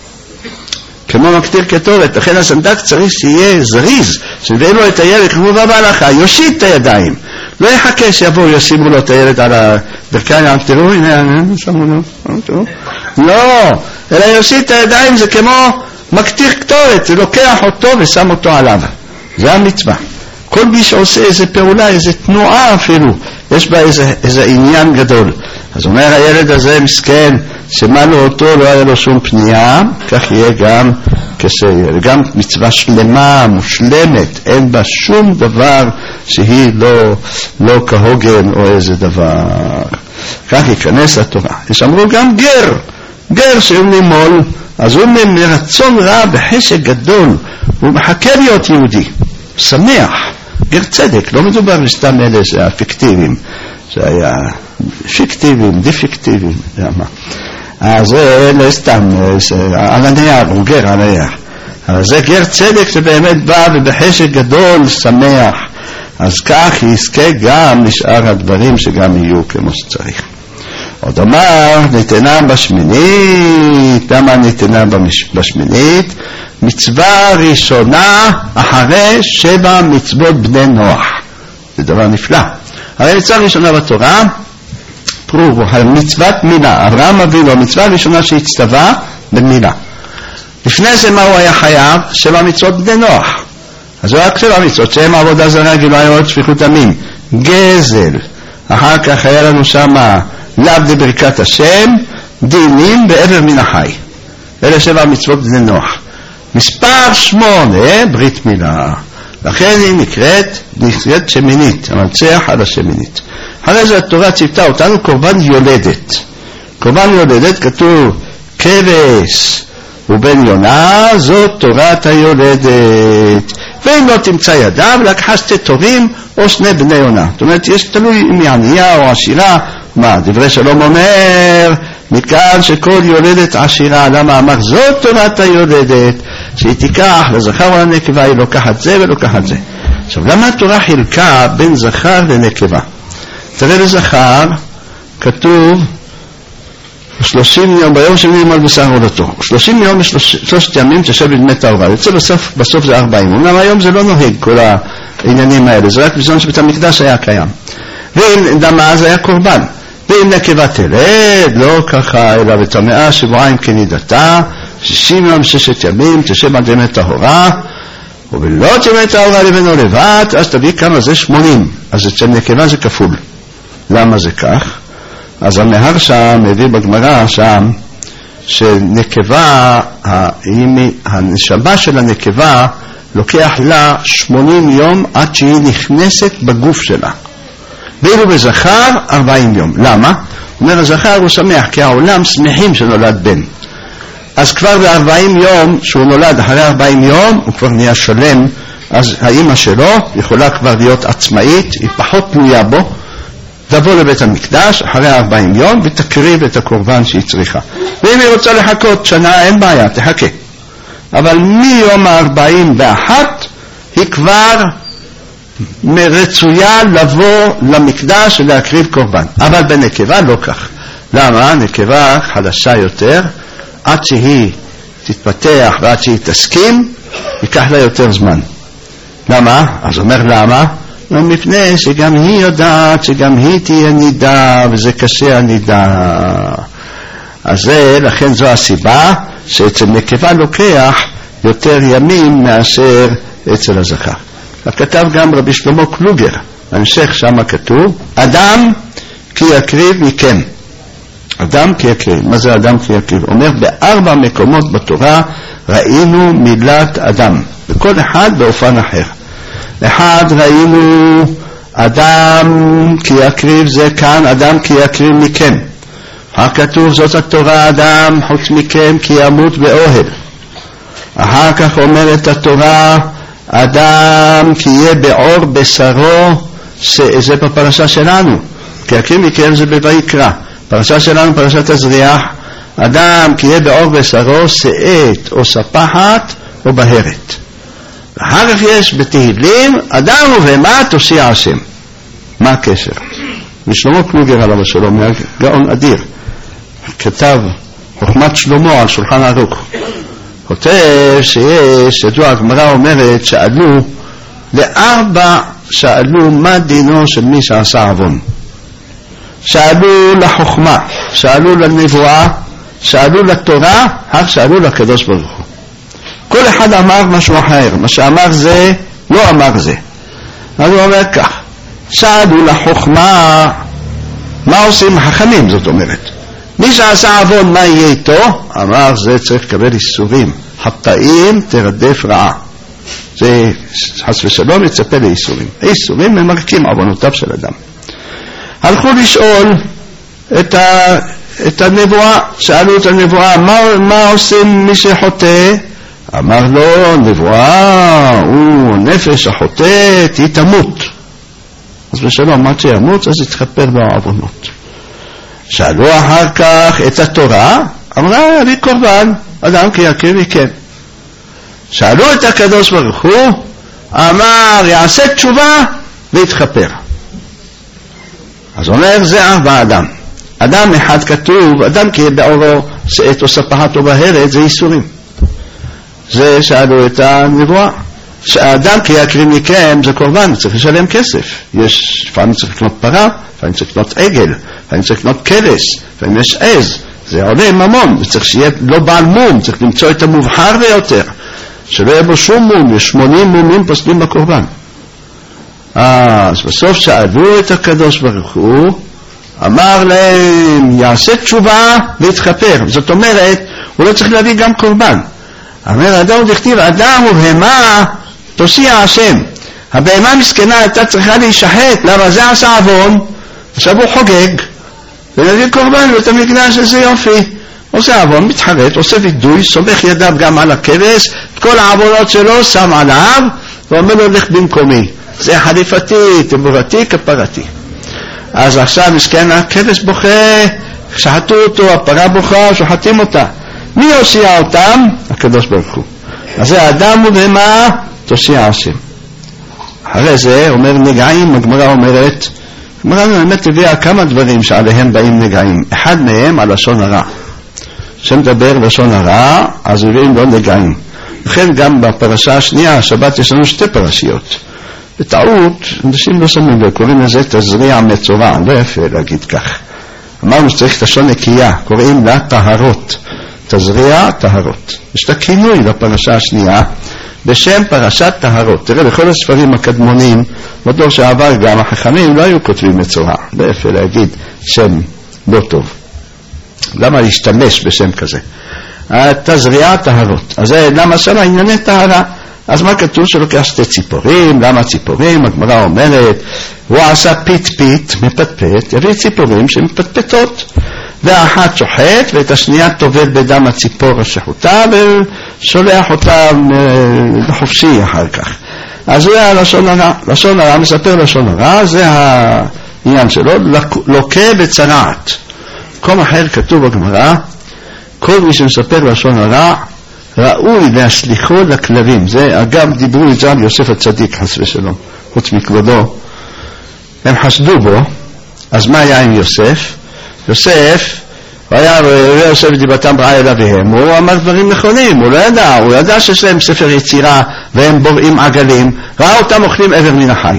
כמו מקטיר קטורת. לכן הסנדק צריך שיהיה זריז, שבאים לו את הילד כמו בהלכה, יושיט את הידיים, לא יחכה שיבואו ישימו לו את הילד על הברכיים, תראו, הנה, שמו לו, לא, אלא יושיט את הידיים, זה כמו מקטיר קטורת, זה לוקח אותו ושם אותו עליו, זה המצווה. כל מי שעושה איזה פעולה, איזה תנועה אפילו, יש בה איזה עניין גדול. אז אומר הילד הזה מסכן, שמענו אותו, לא היה לו שום פנייה, כך יהיה גם גם מצווה שלמה, מושלמת, אין בה שום דבר שהיא לא כהוגן או איזה דבר. כך ייכנס לתורה. יש אמרו גם גר שהוא נימול, אז הוא מרצון רע בחשק גדול, הוא מחכה להיות יהודי, שמח. גר צדק, לא מדובר בסתם אלה שהפיקטיביים, זה היה פיקטיביים, דיפיקטיביים, אז זה לא סתם, על הנייר, הוא גר על הנייר. אז זה גר צדק שבאמת בא ובחשק גדול שמח, אז כך יזכה גם לשאר הדברים שגם יהיו כמו שצריך. עוד אמר, ניתנה בשמינית. למה ניתנה בשמינית? מצווה ראשונה אחרי 7 מצוות בני נוח. זה דבר נפלא. הרי מצווה ראשונה בתורה, מצוות מילה. אברהם אבינו, המצווה הראשונה שהצטווה במילה. לפני זה מה הוא היה חייב? 7 מצוות בני נוח. אז הוא רק 7 מצוות, שהם עבודה זרה, גילוי עריות, שפיכות דמים, גזל. אחר כך היה לנו שם לאו דברכת השם, דינים ואיבר מן החי. אלה 7 מצוות בני נוח. מספר 8, ברית מילה. לכן היא נקראת שמינית, המנצח על השמינית. אחרי זה התורה ציוותה אותנו קורבן יולדת. קורבן יולדת כתוב כבש ובן יונה, זאת תורת היולדת. ואם לא תמצא ידיו, לקחה 2 תורים או 2 בני יונה. זאת אומרת, יש תלוי אם היא ענייה או עשירה. מה, דברי שלום אומר, מכאן שכל יולדת עשירה. למה אמר זאת תורת היולדת? שהיא תיקח לזכר ולנקבה, היא לוקחת זה ולוקחת זה. עכשיו, למה התורה חילקה בין זכר לנקבה? תראה לזכר, כתוב 30 יום, ביום שני ימול בשר הולדתו. 30 יום ושלושת ימים תשב לבני תערובה. יוצא בסוף זה 40. אומנם היום זה לא נוהג כל העניינים האלה, זה רק בזמן שבית המקדש היה קיים. ואם דמה אז היה קורבן. ואם נקבה תלד, לא ככה, אלא בטמאה 7 כנידתה, 60 יום 6 ימים תשב עד ימי טהרה, ובלא ימי טהרה לבנו לבד, אז תביא כמה זה 80. אז אצל נקבה זה כפול. למה זה כך? אז המהר שם הביא בגמרא שם שנקבה, הנשמה של הנקבה לוקח לה 80 יום עד שהיא נכנסת בגוף שלה. ואילו בזכר 40 יום. למה? אומר הזכר הוא שמח, כי העולם שמחים שנולד בן. אז כבר ב-40 יום, שהוא נולד אחרי 40 יום, הוא כבר נהיה שלם, אז האמא שלו יכולה כבר להיות עצמאית, היא פחות תלויה בו, תבוא לבית המקדש אחרי 40 יום ותקריב את הקורבן שהיא צריכה. ואם היא רוצה לחכות שנה, אין בעיה, תחכה. אבל מיום 41 היא כבר רצויה לבוא למקדש ולהקריב קורבן. אבל בנקבה לא כך. למה? נקבה חדשה יותר, עד שהיא תתפתח ועד שהיא תסכים, ייקח לה יותר זמן. למה? אז אומר למה? מפני שגם היא יודעת שגם היא תהיה נידה, וזה קשה הנידה. אז זה, לכן זו הסיבה שאצל נקבה לוקח יותר ימים מאשר אצל הזכר. כתב גם רבי שלמה קלוגר, המשך שם כתוב, אדם כי יקריב מכם. אדם כי יקריב. מה זה אדם כי יקריב? אומר, ב4 מקומות בתורה ראינו מילת אדם, בכל אחד באופן אחר. אחד ראינו אדם כי יקריב, זה כאן אדם כי יקריב מכם. הכתוב זאת התורה, אדם חוץ מכם כי ימות באוהל. אחר כך אומרת התורה, אדם כי יהיה בעור בשרו, זה בפרשה שלנו, כי יקריב מכם זה בויקרא. פרשה שלנו, פרשת הזריח, אדם כי יהיה בעור בשרו, שאת או ספחת או בהרת. ואחר כך יש בתהילים, אדם ובהמה תושיע השם. מה הקשר? ושלמה קלוגר עליו השלום, גאון אדיר, כתב חוכמת שלמה על שולחן ערוך. כותב שיש, ידוע, הגמרא אומרת, שאלו מה דינו של מי שעשה עוון. שאלו לחוכמה, שאלו לנבואה, שאלו לתורה, אך שאלו לקדוש ברוך הוא. כל אחד אמר משהו אחר, מה שאמר זה, לא אמר זה. אז הוא אומר כך, שאלו לחוכמה, מה עושים החכמים, זאת אומרת. מי שעשה עוון, מה יהיה איתו? אמר, זה צריך לקבל איסורים. חטאים תרדף רעה. זה חס ושלום יצפה לאיסורים. האיסורים ממרקים עוונותיו של אדם. הלכו לשאול את הנבואה, שאלו את הנבואה, מה עושים מי שחוטא? אמר לו, נבואה, הוא נפש החוטאת, היא תמות. אז בשלום, מה שימות, אז יתכפר לו העוונות. שאלו אחר כך את התורה, אמרה, אני קורבן, אדם כי יקריב מכם. שאלו את הקדוש ברוך הוא, אמר, יעשה תשובה ויתכפר. אז אומר, זה 4 אדם. אדם אחד כתוב, אדם כי בעורו את וספחתו בהרת, זה איסורים. זה שאלו את הנבואה. שהאדם כי יקריב מכם זה קורבן, צריך לשלם כסף. יש, לפעמים צריך לקנות פרה, לפעמים צריך לקנות עגל, לפעמים צריך לקנות כבש, לפעמים יש עז. זה עולה ממון, צריך שיהיה לא בעל מום, צריך למצוא את המובחר ביותר. שלא יהיה בו שום מום, יש 80 מומים פוסלים בקורבן. אז בסוף שאלו את הקדוש ברוך הוא, אמר להם, יעשה תשובה ויתכפר. זאת אומרת, הוא לא צריך להביא גם קורבן. אומר אדם דכתיב, אדם ובהמה תושיע השם. הבהמה מסכנה הייתה צריכה להישחט, למה זה עשה עוון, עכשיו הוא חוגג, ונביא קורבן ואת המקדש, איזה יופי. עושה עוון, מתחרט, עושה וידוי, סומך ידיו גם על הכבש, את כל העוונות שלו שם עליו, ואומר לו, לך במקומי. זה חליפתי, תמורתי, כפרתי. אז עכשיו מסכן הכבש בוכה, שחטו אותו, הפרה בוכה, שוחטים אותה. מי הושיע אותם? הקדוש ברוך הוא. אז זה האדם ובהמה תושיע השם. אחרי זה אומר נגעים, הגמרא אומרת, הגמרא באמת הביאה כמה דברים שעליהם באים נגעים. אחד מהם על לשון הרע. שמדבר לשון הרע, אז הביאים לו נגעים. לכן גם בפרשה השנייה, השבת יש לנו שתי פרשיות. בטעות, אנשים לא שמים לב, קוראים לזה תזריע מצורע, לא יפה להגיד כך. אמרנו שצריך לשון נקייה, קוראים לה טהרות. תזריע טהרות. יש את הכינוי לפרשה השנייה בשם פרשת טהרות. תראה, לכל הספרים הקדמונים, בדור שעבר גם החכמים לא היו כותבים מצורע. לא יפה להגיד שם לא טוב. למה להשתמש בשם כזה? תזריע טהרות. אז למה שם ענייני טהרה? אז מה כתוב? שלוקח שתי ציפורים. למה ציפורים? הגמרא אומרת, הוא עשה פית מפטפט, יביא ציפורים שמפטפטות, והאחת שוחט ואת השנייה טובל בדם הציפור השחוטה ושולח אותה לחופשי אחר כך. אז זה הלשון הרע. לשון הרע, מספר לשון הרע, זה העניין שלו, לוקה בצרעת. מקום אחר כתוב בגמרא, כל מי שמספר לשון הרע ראוי להשליחו לכלבים. זה אגב דיברו את זה על יוסף הצדיק חס ושלום, חוץ מכבודו. הם חשדו בו, אז מה היה עם יוסף? יוסף, יוסף דיבתם רעה אל אביהם, הוא אמר דברים נכונים, הוא ידע שיש להם ספר יצירה והם בוראים עגלים, ראה אותם אוכלים עבר מן החי.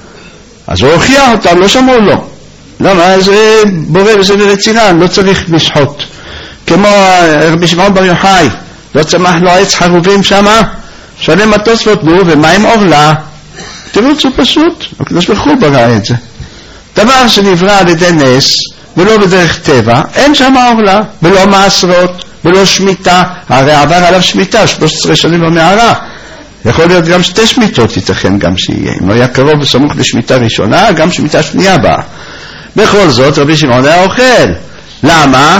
אז הוא הוכיח אותם, לא שמעו לו. למה? זה בורא בספר יצירה, לא צריך לשחוט. כמו רבי שמעון בר יוחאי, לא צמח לו עץ חרובים שמה, שואלים התוספות, נו, ומה עם אורלה? תירוץ הוא פשוט, הקדוש ברוך הוא ברא את זה. דבר שנברא על ידי נס, ולא בדרך טבע, אין שם אורלה, ולא מעשרות, ולא שמיטה, הרי עבר עליו שמיטה, 13 שנים במערה. יכול להיות גם 2 שמיטות, ייתכן גם שיהיה. אם היה קרוב וסמוך לשמיטה ראשונה, גם שמיטה שנייה באה. בכל זאת, רבי שמעון היה אוכל. למה?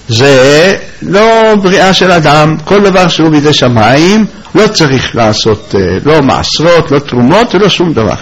זה לא בריאה של אדם, כל דבר שהוא בידי שמיים, לא צריך לעשות, לא מעשרות, לא תרומות, ולא שום דבר.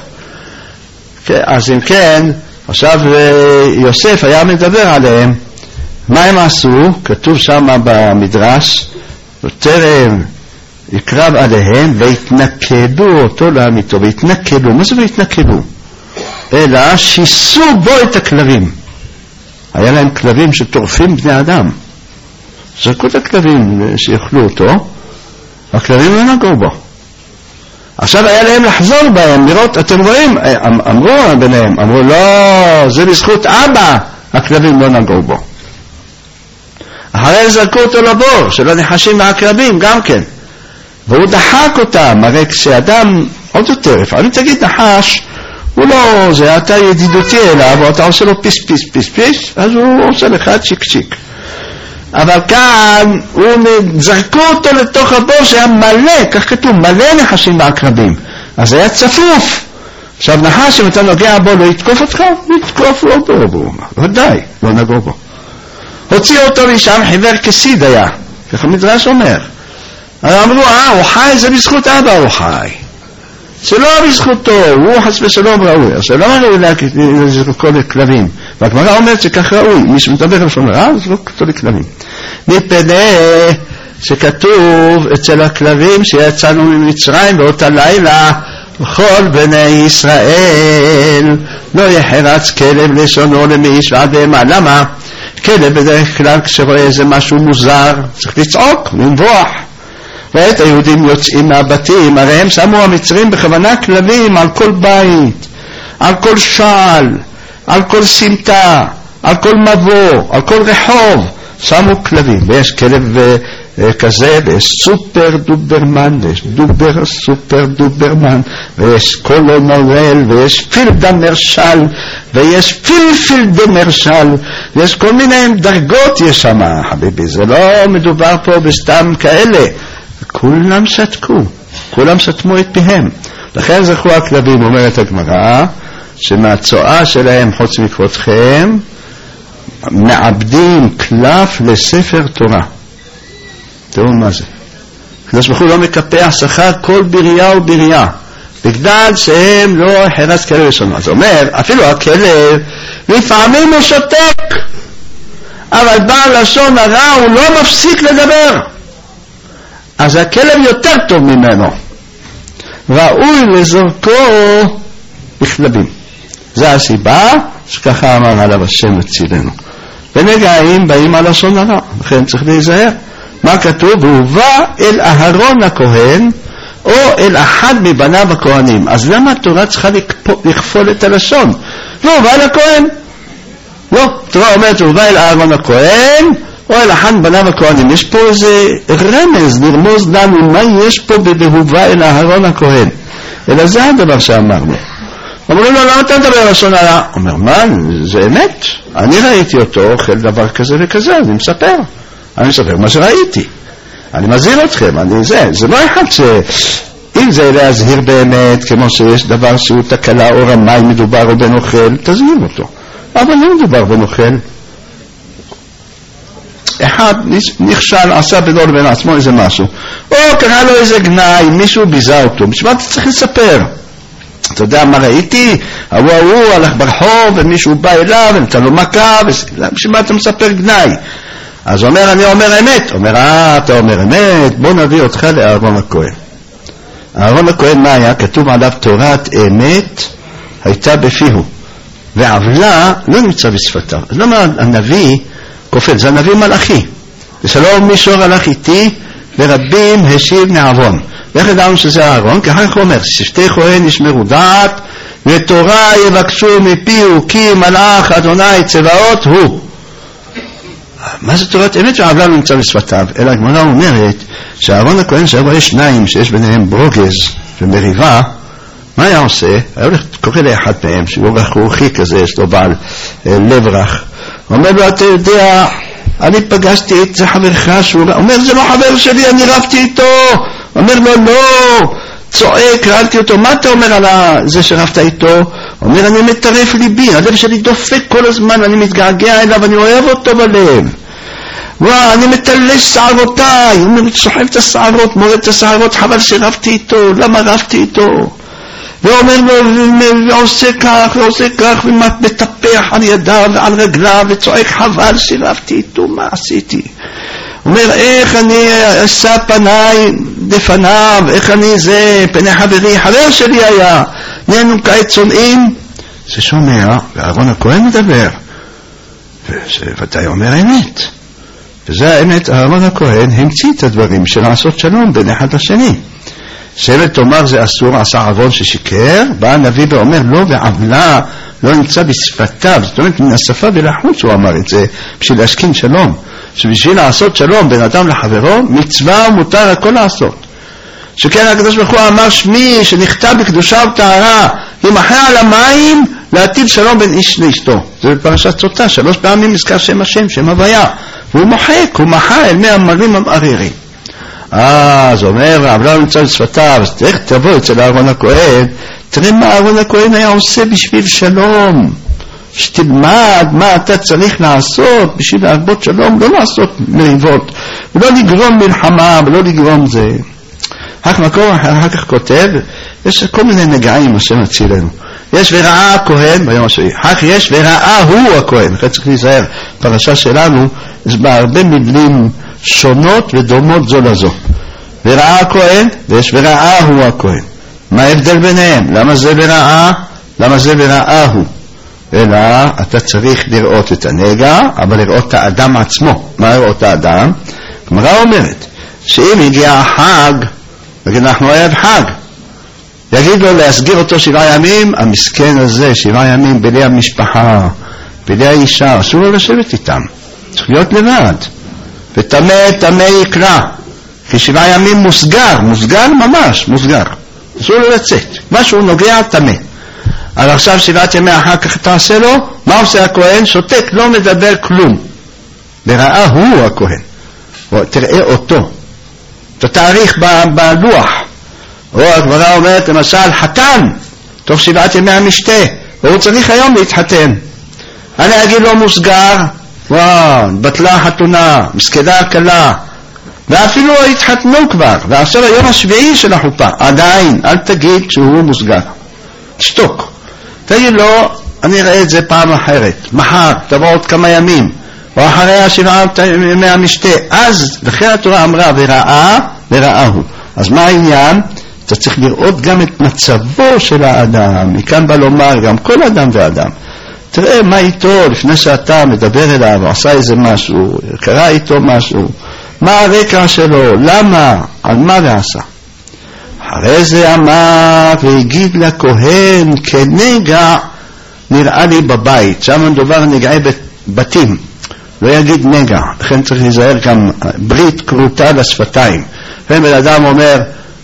אז אם כן, עכשיו יוסף היה מדבר עליהם, מה הם עשו? כתוב שם במדרש, וטרם יקרב עליהם והתנכלו אותו לעמיתו. והתנכלו, מה זה והתנכלו? אלא שיסו בו את הכלבים. היה להם כלבים שטורפים בני אדם, זרקו את הכלבים שיאכלו אותו, הכלבים לא נגעו בו. עכשיו היה להם לחזור בהם, לראות, אתם רואים, אמרו ביניהם, אמרו לא, זה בזכות אבא, הכלבים לא נגעו בו. אחרי זרקו אותו לבור, שלא נחשים מהכלבים גם כן, והוא דחק אותם. הרי כשאדם עוד יותר, לפעמים תגיד נחש, הוא לא, זה אתה ידידותי אליו, ואתה עושה לו פיס פיס פיס פיס, אז הוא עושה לך צ'יק צ'יק. אבל כאן זרקו אותו לתוך הבור שהיה מלא, כך כתוב, מלא נחשים בעקרבים, אז היה צפוף. עכשיו נחש, אם אתה נוגע בו, לא יתקוף אותך? יתקוף לו בו, ודאי, לא נגעו בו. הוציא אותו משם, חיוור כסיד היה, כך המדרש אומר. אז אמרו, הוא חי, זה בזכות אבא הוא חי. זה לא בזכותו, הוא חס ושלום ראוי. אז לא ראוי לזרקו לכלבים. והגמרא אומרת שכך ראוי, מי שמדבר לשון הרע, זרוק אותו לכלבים. מפני שכתוב אצל הכלבים שיצאנו ממצרים באותה לילה, וכל בני ישראל לא יחרץ כלב לשונו למאיש ועד בהמה. למה? כלב בדרך כלל כשרואה איזה משהו מוזר צריך לצעוק, לנבוח. ואת היהודים יוצאים מהבתים, הרי הם שמו המצרים בכוונה כלבים על כל בית, על כל שעל, על כל סמטה, על כל מבוא, על כל רחוב, שמו כלבים. ויש כלב כזה, ויש סופר דוברמן, ויש דובר סופר דוברמן, ויש קולונורל, ויש פילדמרשל, ויש פילדמרשל, ויש כל מיני דרגות יש שם, חביבי. זה לא מדובר פה בסתם כאלה. כולם שתקו, כולם סתמו את פיהם. לכן זכו הכלבים, אומרת הגמרא, שמהצואה שלהם חוץ מכבודכם מעבדים קלף לספר תורה. תראו מה זה. הקדוש ברוך הוא לא מקפח שכר כל בריאה ובריאה, בגלל שהם לא חרץ כלב לשונו. אז אומר, אפילו הכלב לפעמים הוא שותק, אבל בעל לשון הרע הוא לא מפסיק לדבר. אז הכלב יותר טוב ממנו, ראוי לזרקו בכלבים. זה הסיבה שככה אמר עליו השם הצילנו. ונגעים באים על לשון הרע, לכן צריך להיזהר. מה כתוב? והובא אל אהרון הכהן או אל אחד מבניו הכהנים. אז למה התורה צריכה לכפול את הלשון? והובא אל הכהן. לא, התורה אומרת והובא אל אהרון הכהן או אל אחד מבניו הכהנים. יש פה איזה רמז, נרמוז לנו מה יש פה בהובא אל אהרון הכהן. אלא זה הדבר שאמרנו. אמרו לו, למה אתה מדבר לשון הרע? אומר, מה? זה אמת. אני ראיתי אותו אוכל דבר כזה וכזה, אני מספר מה שראיתי. אני מזהיר אתכם, זה לא אחד אם זה להזהיר באמת, כמו שיש דבר שהוא תקלה או רמאי מדובר או בן אוכל, תזהיר אותו. אבל לא מדובר בן אוכל. אחד נכשל, עשה בינו לבין עצמו איזה משהו, או קרא לו איזה גנאי, מישהו ביזה אותו, בשביל מה אתה צריך לספר? אתה יודע מה ראיתי? הוא הלך ברחוב ומישהו בא אליו ונתן לו מכה, בשביל מה אתה מספר גנאי? אז אומר, אני אומר אמת. אומר, אתה אומר אמת, בוא נביא אותך לאהרון הכהן. אהרון הכהן מה היה? כתוב עליו תורת אמת הייתה בפיהו, ועוולה לא נמצא בשפתיו. אז למה הנביא כופל? זה הנביא מלאכי. ושלום מישור הלך איתי ורבים השיב מעוון. ואיך ידענו שזה אהרון? כי אחר כך הוא אומר, שפתי כהן ישמרו דעת ותורה יבקשו מפיהו, כי מלאך אדוני צבאות הוא. מה זה תורת אמת שעוולה לא נמצא בשפתיו? אלא הגמרא אומרת שאהרון הכהן שהיה רואה שניים שיש ביניהם ברוגז ומריבה, מה היה עושה? היה הולך קורא לאחד מהם שהוא רכרוכי כזה, יש לו בעל לב רך, אומר לו, אתה יודע, אני פגשתי את זה חברך, שהוא אומר, זה לא חבר שלי, אני רבתי איתו. אומר לו, לא, צועק, ראיתי אותו. מה אתה אומר על זה שרבת איתו? אומר, אני מטרף ליבי, הלב שלי דופק כל הזמן, אני מתגעגע אליו, אני אוהב אותו בלב. אני מטלש שערותיי. הוא אומר, סוחב את השערות, מורד את השערות, חבל שרבתי איתו, למה רבתי איתו? ואומר לו, ועושה כך, ועושה כך, ומטפח על ידיו ועל רגליו, וצועק, חבל שרבתי איתו, מה עשיתי? אומר, איך אני אשא פניי לפניו, איך אני זה, פני חברי, חבר שלי היה, נהיינו כעת צונאים. זה שומע, ואהרון הכהן מדבר, וזה ודאי אומר אמת. וזה האמת, אהרון הכהן המציא את הדברים של לעשות שלום בין אחד לשני. שבט תאמר זה אסור, עשה עוון ששיקר, בא הנביא ואומר לא, ועוולה לא נמצא בשפתיו. זאת אומרת, מן השפה ולחוץ הוא אמר את זה, בשביל להשכין שלום, שבשביל לעשות שלום בין אדם לחברו, מצווה ומותר הכל לעשות. שכן הקדוש ברוך הוא אמר, שמי שנכתב בקדושה וטהרה ימחה על המים להטיל שלום בין איש לאשתו. זה בפרשת סוטה, 3 פעמים נזכר שם השם, שם הוויה, והוא מוחק, הוא מחה אל מי המרים המערירים. אז אומר, אבל לא נמצא בשפתיו, אז איך תבוא אצל אהרון הכהן, תראה מה אהרון הכהן היה עושה בשביל שלום, שתלמד מה אתה צריך לעשות בשביל להרבות שלום, לא לעשות מריבות, ולא לגרום מלחמה, ולא לגרום זה. אחר כך כותב, יש כל מיני נגעים, השם הצילנו. יש וראה הכהן ביום השביעי, אחר יש וראה הוא הכהן. לכן צריך להיזהר, פרשה שלנו יש בה הרבה מילים שונות ודומות זו לזו. וראה הכהן ויש וראה הוא הכהן. מה ההבדל ביניהם? למה זה וראה? למה זה וראה הוא? אלא אתה צריך לראות את הנגע, אבל לראות את האדם עצמו. מה לראות האדם? הגמרא אומרת שאם הגיע החג, נגיד אנחנו ערב חג, יגיד לו להסגיר אותו 7 ימים, המסכן הזה 7 ימים בלי המשפחה, בלי האישה, אסור לו לשבת איתם, צריך להיות לבד. וטמא טמא יקרא, כי 7 ימים מוסגר, מוסגר ממש, מוסגר, אסור לו לצאת, משהו נוגע טמא. אז עכשיו 7 ימי אחר כך תעשה לו, מה עושה הכהן? שותק, לא מדבר כלום. בראה הוא הכהן, תראה אותו, את התאריך בלוח. או הגמרא אומרת למשל חתן, תוך 7 ימי המשתה, הוא צריך היום להתחתן. אני אגיד לו מוסגר, וואו, בטלה חתונה, מסכנה הקלה, ואפילו התחתנו כבר, ועכשיו היום השביעי של החופה, עדיין, אל תגיד שהוא מוסגר, תשתוק. תגיד לו, אני אראה את זה פעם אחרת, מחר, תבוא עוד כמה ימים, או אחרי 7 ימי המשתה. אז לכן התורה אמרה וראה הוא. אז מה העניין? אתה צריך לראות גם את מצבו של האדם. מכאן בא לומר גם כל אדם ואדם, תראה מה איתו לפני שאתה מדבר אליו, או עשה איזה משהו, קרה איתו משהו, מה הרקע שלו, למה, על מה ועשה. אחרי זה אמר והגיד לכהן כנגע נראה לי בבית. שם מדובר נגעי בתים, לא יגיד נגע. לכן צריך להיזהר גם ברית קרוטה לשפתיים. לכן בן אדם אומר,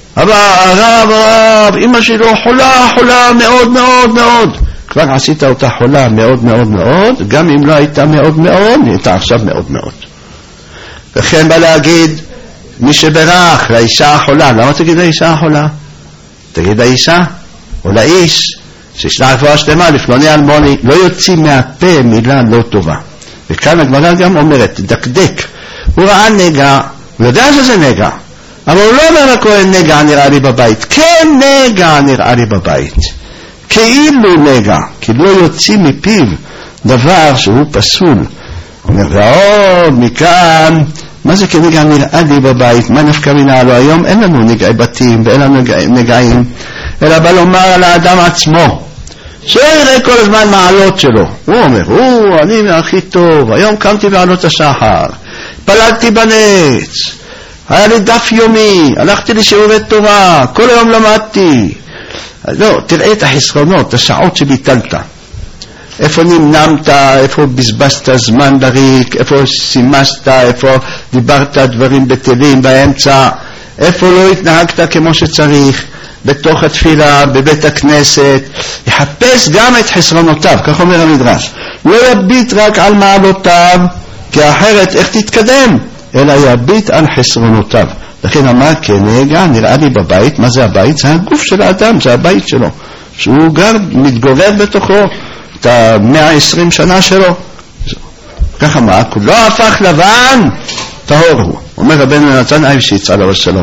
הרב, אמא שלו חולה מאוד מאוד מאוד. כבר עשית אותה חולה מאוד מאוד מאוד, גם אם לא הייתה מאוד מאוד, הייתה עכשיו מאוד מאוד. וכן בא להגיד, מי שברך לאישה החולה, למה תגיד לאישה החולה? תגיד לאישה או לאיש שישנה רפואה שלמה לפלוני אלמוני. לא יוצאים מהפה מילה לא טובה. וכאן הגמרא גם אומרת, תדקדק, הוא ראה נגע, הוא יודע שזה נגע, אבל הוא לא אומר לכהן נגע נראה לי בבית. כן נגע נראה לי בבית, כאילו נגע, כי לא יוצאים מפיו דבר שהוא פסול. אומר ועוד מכאן, מה זה כנגע נראה לי בבית? מה נפקא מינה? לו היום אין לנו נגעי בתים ואין לנו נגעים, אלא בא לומר על האדם עצמו, שיראה כל הזמן מעלות שלו. הוא אומר, אני הכי טוב, היום קמתי בעלות השחר, פלגתי בנץ, היה לי דף יומי, הלכתי לשיעורי תורה, כל היום למדתי. לא, תראה את החסרונות, את השעות שביטלת, איפה נמנמת, איפה בזבזת זמן לריק, איפה שימשת, איפה דיברת דברים בטלים באמצע, איפה לא התנהגת כמו שצריך, בתוך התפילה, בבית הכנסת. יחפש גם את חסרונותיו, כך אומר המדרש. לא יביט רק על מעלותיו, כי אחרת איך תתקדם, אלא יביט על חסרונותיו. לכן אמר כנגע נראה לי בבית. מה זה הבית? זה הגוף של האדם, זה הבית שלו, שהוא גר, מתגורר בתוכו את 120 שנה שלו. כך אמר, כולו הפך לבן טהור הוא. אומר רבנו נתן אייבשיץ עליו השלום,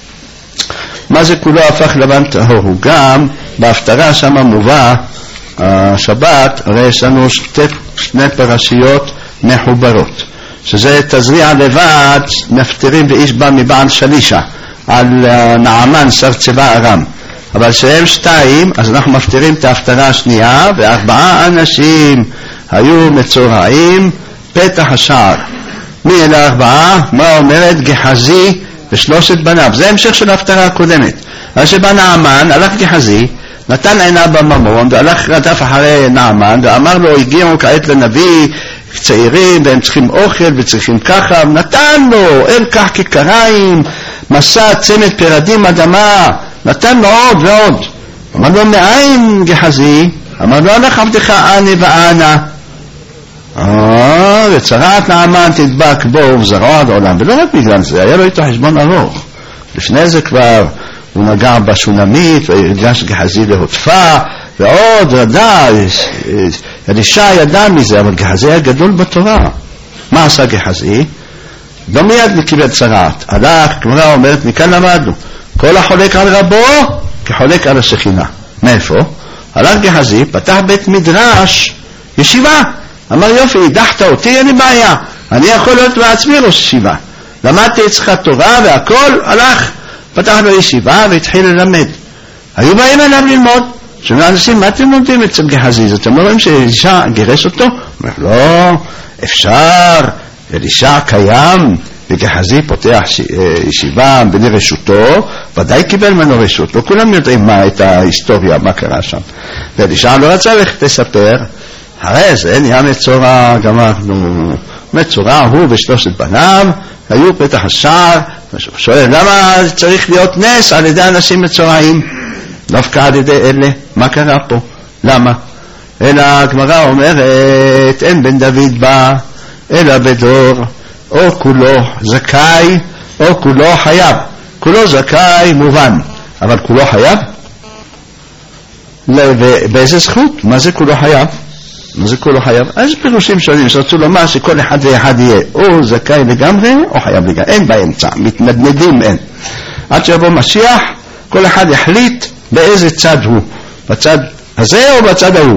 מה זה כולו הפך לבן טהור הוא? גם בהפטרה שם מובא השבת, הרי יש לנו שני פרשיות מחוברות, שזה תזריע לבד מפטרים ואיש בא מבעל שלישה על נעמן שר צבא ארם, אבל שהם 2, אז אנחנו מפטרים את ההפטרה השנייה. 4 אנשים היו מצורעים פתח השער. מי אלה 4? מה אומרת? גחזי ו3 בניו. זה המשך של ההפטרה הקודמת. אז שבא נעמן, הלך גחזי, נתן עיניו בממון והלך רדף אחרי נעמן ואמר לו, הגיעו כעת לנביא צעירים והם צריכים אוכל וצריכים ככה, נתן לו אל כך כקריים, מסע צמד פרדים אדמה, נתן לו עוד ועוד. אמר לו, מאין גחזי? אמר לו, הלך עבדך אני ואנה. וצרעת נעמן תדבק בו ובזרוע עד עולם. ולא רק בגלל זה, היה לו איתו חשבון ארוך. לפני זה כבר הוא נגע בשונמית והרגש גחזי להוטפה ועוד רדע, אלישע ידע מזה, אבל גחזי היה גדול בתורה. מה עשה גחזי? לא מיד קיבל צרעת, הלך, כלומר אומרת, מכאן למדנו, כל החולק על רבו כחולק על השכינה. מאיפה? הלך גחזי, פתח בית מדרש, ישיבה, אמר יופי, הדחת אותי, אין לי בעיה, אני יכול להיות בעצמי ראש ישיבה, למדתי אצלך תורה והכל. הלך, פתח לו ישיבה והתחיל ללמד. היו באים אליו ללמוד, שאומרים אנשים, מה אתם לומדים אצל גחזי? אתם לא רואים שאלישע גירש אותו? אומר, לא, אפשר, אלישע קיים, וגחזי פותח ישיבה בני רשותו, ודאי קיבל ממנו רשות, לא כולם יודעים מה את ההיסטוריה, מה קרה שם. ואלישע לא רצה ללכת לספר, הרי זה נהיה מצורע, גמרנו, מצורע הוא ושלושת בניו, היו פתח השער, שואל, למה צריך להיות נס על ידי אנשים מצורעים? דווקא על ידי אלה, מה קרה פה? למה? אלא הגמרא אומרת, אין בן דוד בא, אלא בדור, או כולו זכאי, או כולו חייב. כולו זכאי מובן, אבל כולו חייב? באיזה זכות? מה זה כולו חייב? מה זה כולו חייב? אז פירושים שונים שרצו לומר שכל אחד ואחד יהיה או זכאי לגמרי או חייב לגמרי, אין באמצע, מתנדנדים אין. עד שיבוא משיח, כל אחד יחליט באיזה צד הוא, בצד הזה או בצד ההוא.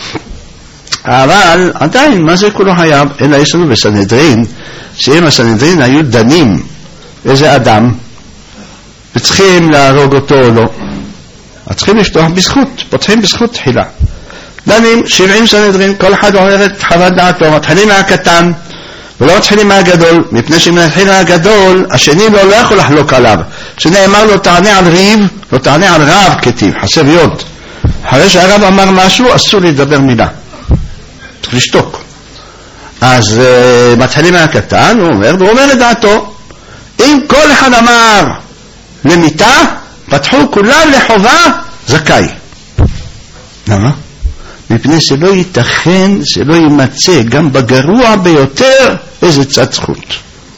אבל עדיין, מה זה כולו חייב? אלא יש לנו בסנהדרין, שאם הסנהדרין היו דנים איזה אדם וצריכים להרוג אותו או לא, אז צריכים לפתוח בזכות, פותחים בזכות תחילה. דנים 70 סנהדרין, כל אחד אומר את חוות דעתו, מתחילים מהקטן ולא מתחילים מהגדול, מפני שאם נתחיל מהגדול, השני לא יכול לחלוק עליו. שנאמר לו תענה על ריב, לא תענה על רב כתיב, חסר יוד. אחרי שהרב אמר משהו, אסור לדבר מילה, צריך לשתוק. אז מתחילים מהקטן, הוא אומר את דעתו. אם כל אחד אמר למיטה, פתחו כולם לחובה זכאי. למה? מפני שלא ייתכן, שלא יימצא גם בגרוע ביותר איזה צד זכות.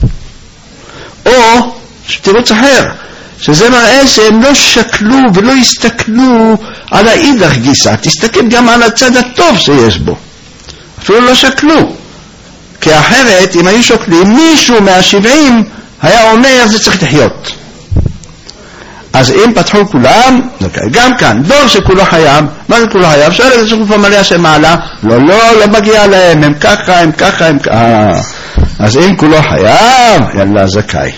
או תירוץ אחר, שזה מראה שהם לא שקלו ולא הסתכלו על האידך גיסה, תסתכל גם על הצד הטוב שיש בו, אפילו לא שקלו, כי אחרת אם היו שוקלים, מישהו מה70 היה אומר זה צריך לחיות. אז אם פתחו כולם, גם כאן, דור שכולו חייב, מה זה כולו חייב? שואל איזה שגוף המלא השם מעלה, לא מגיע להם, הם ככה, הם ככה, הם ככה. אז אם כולו חייב, יאללה זכאי.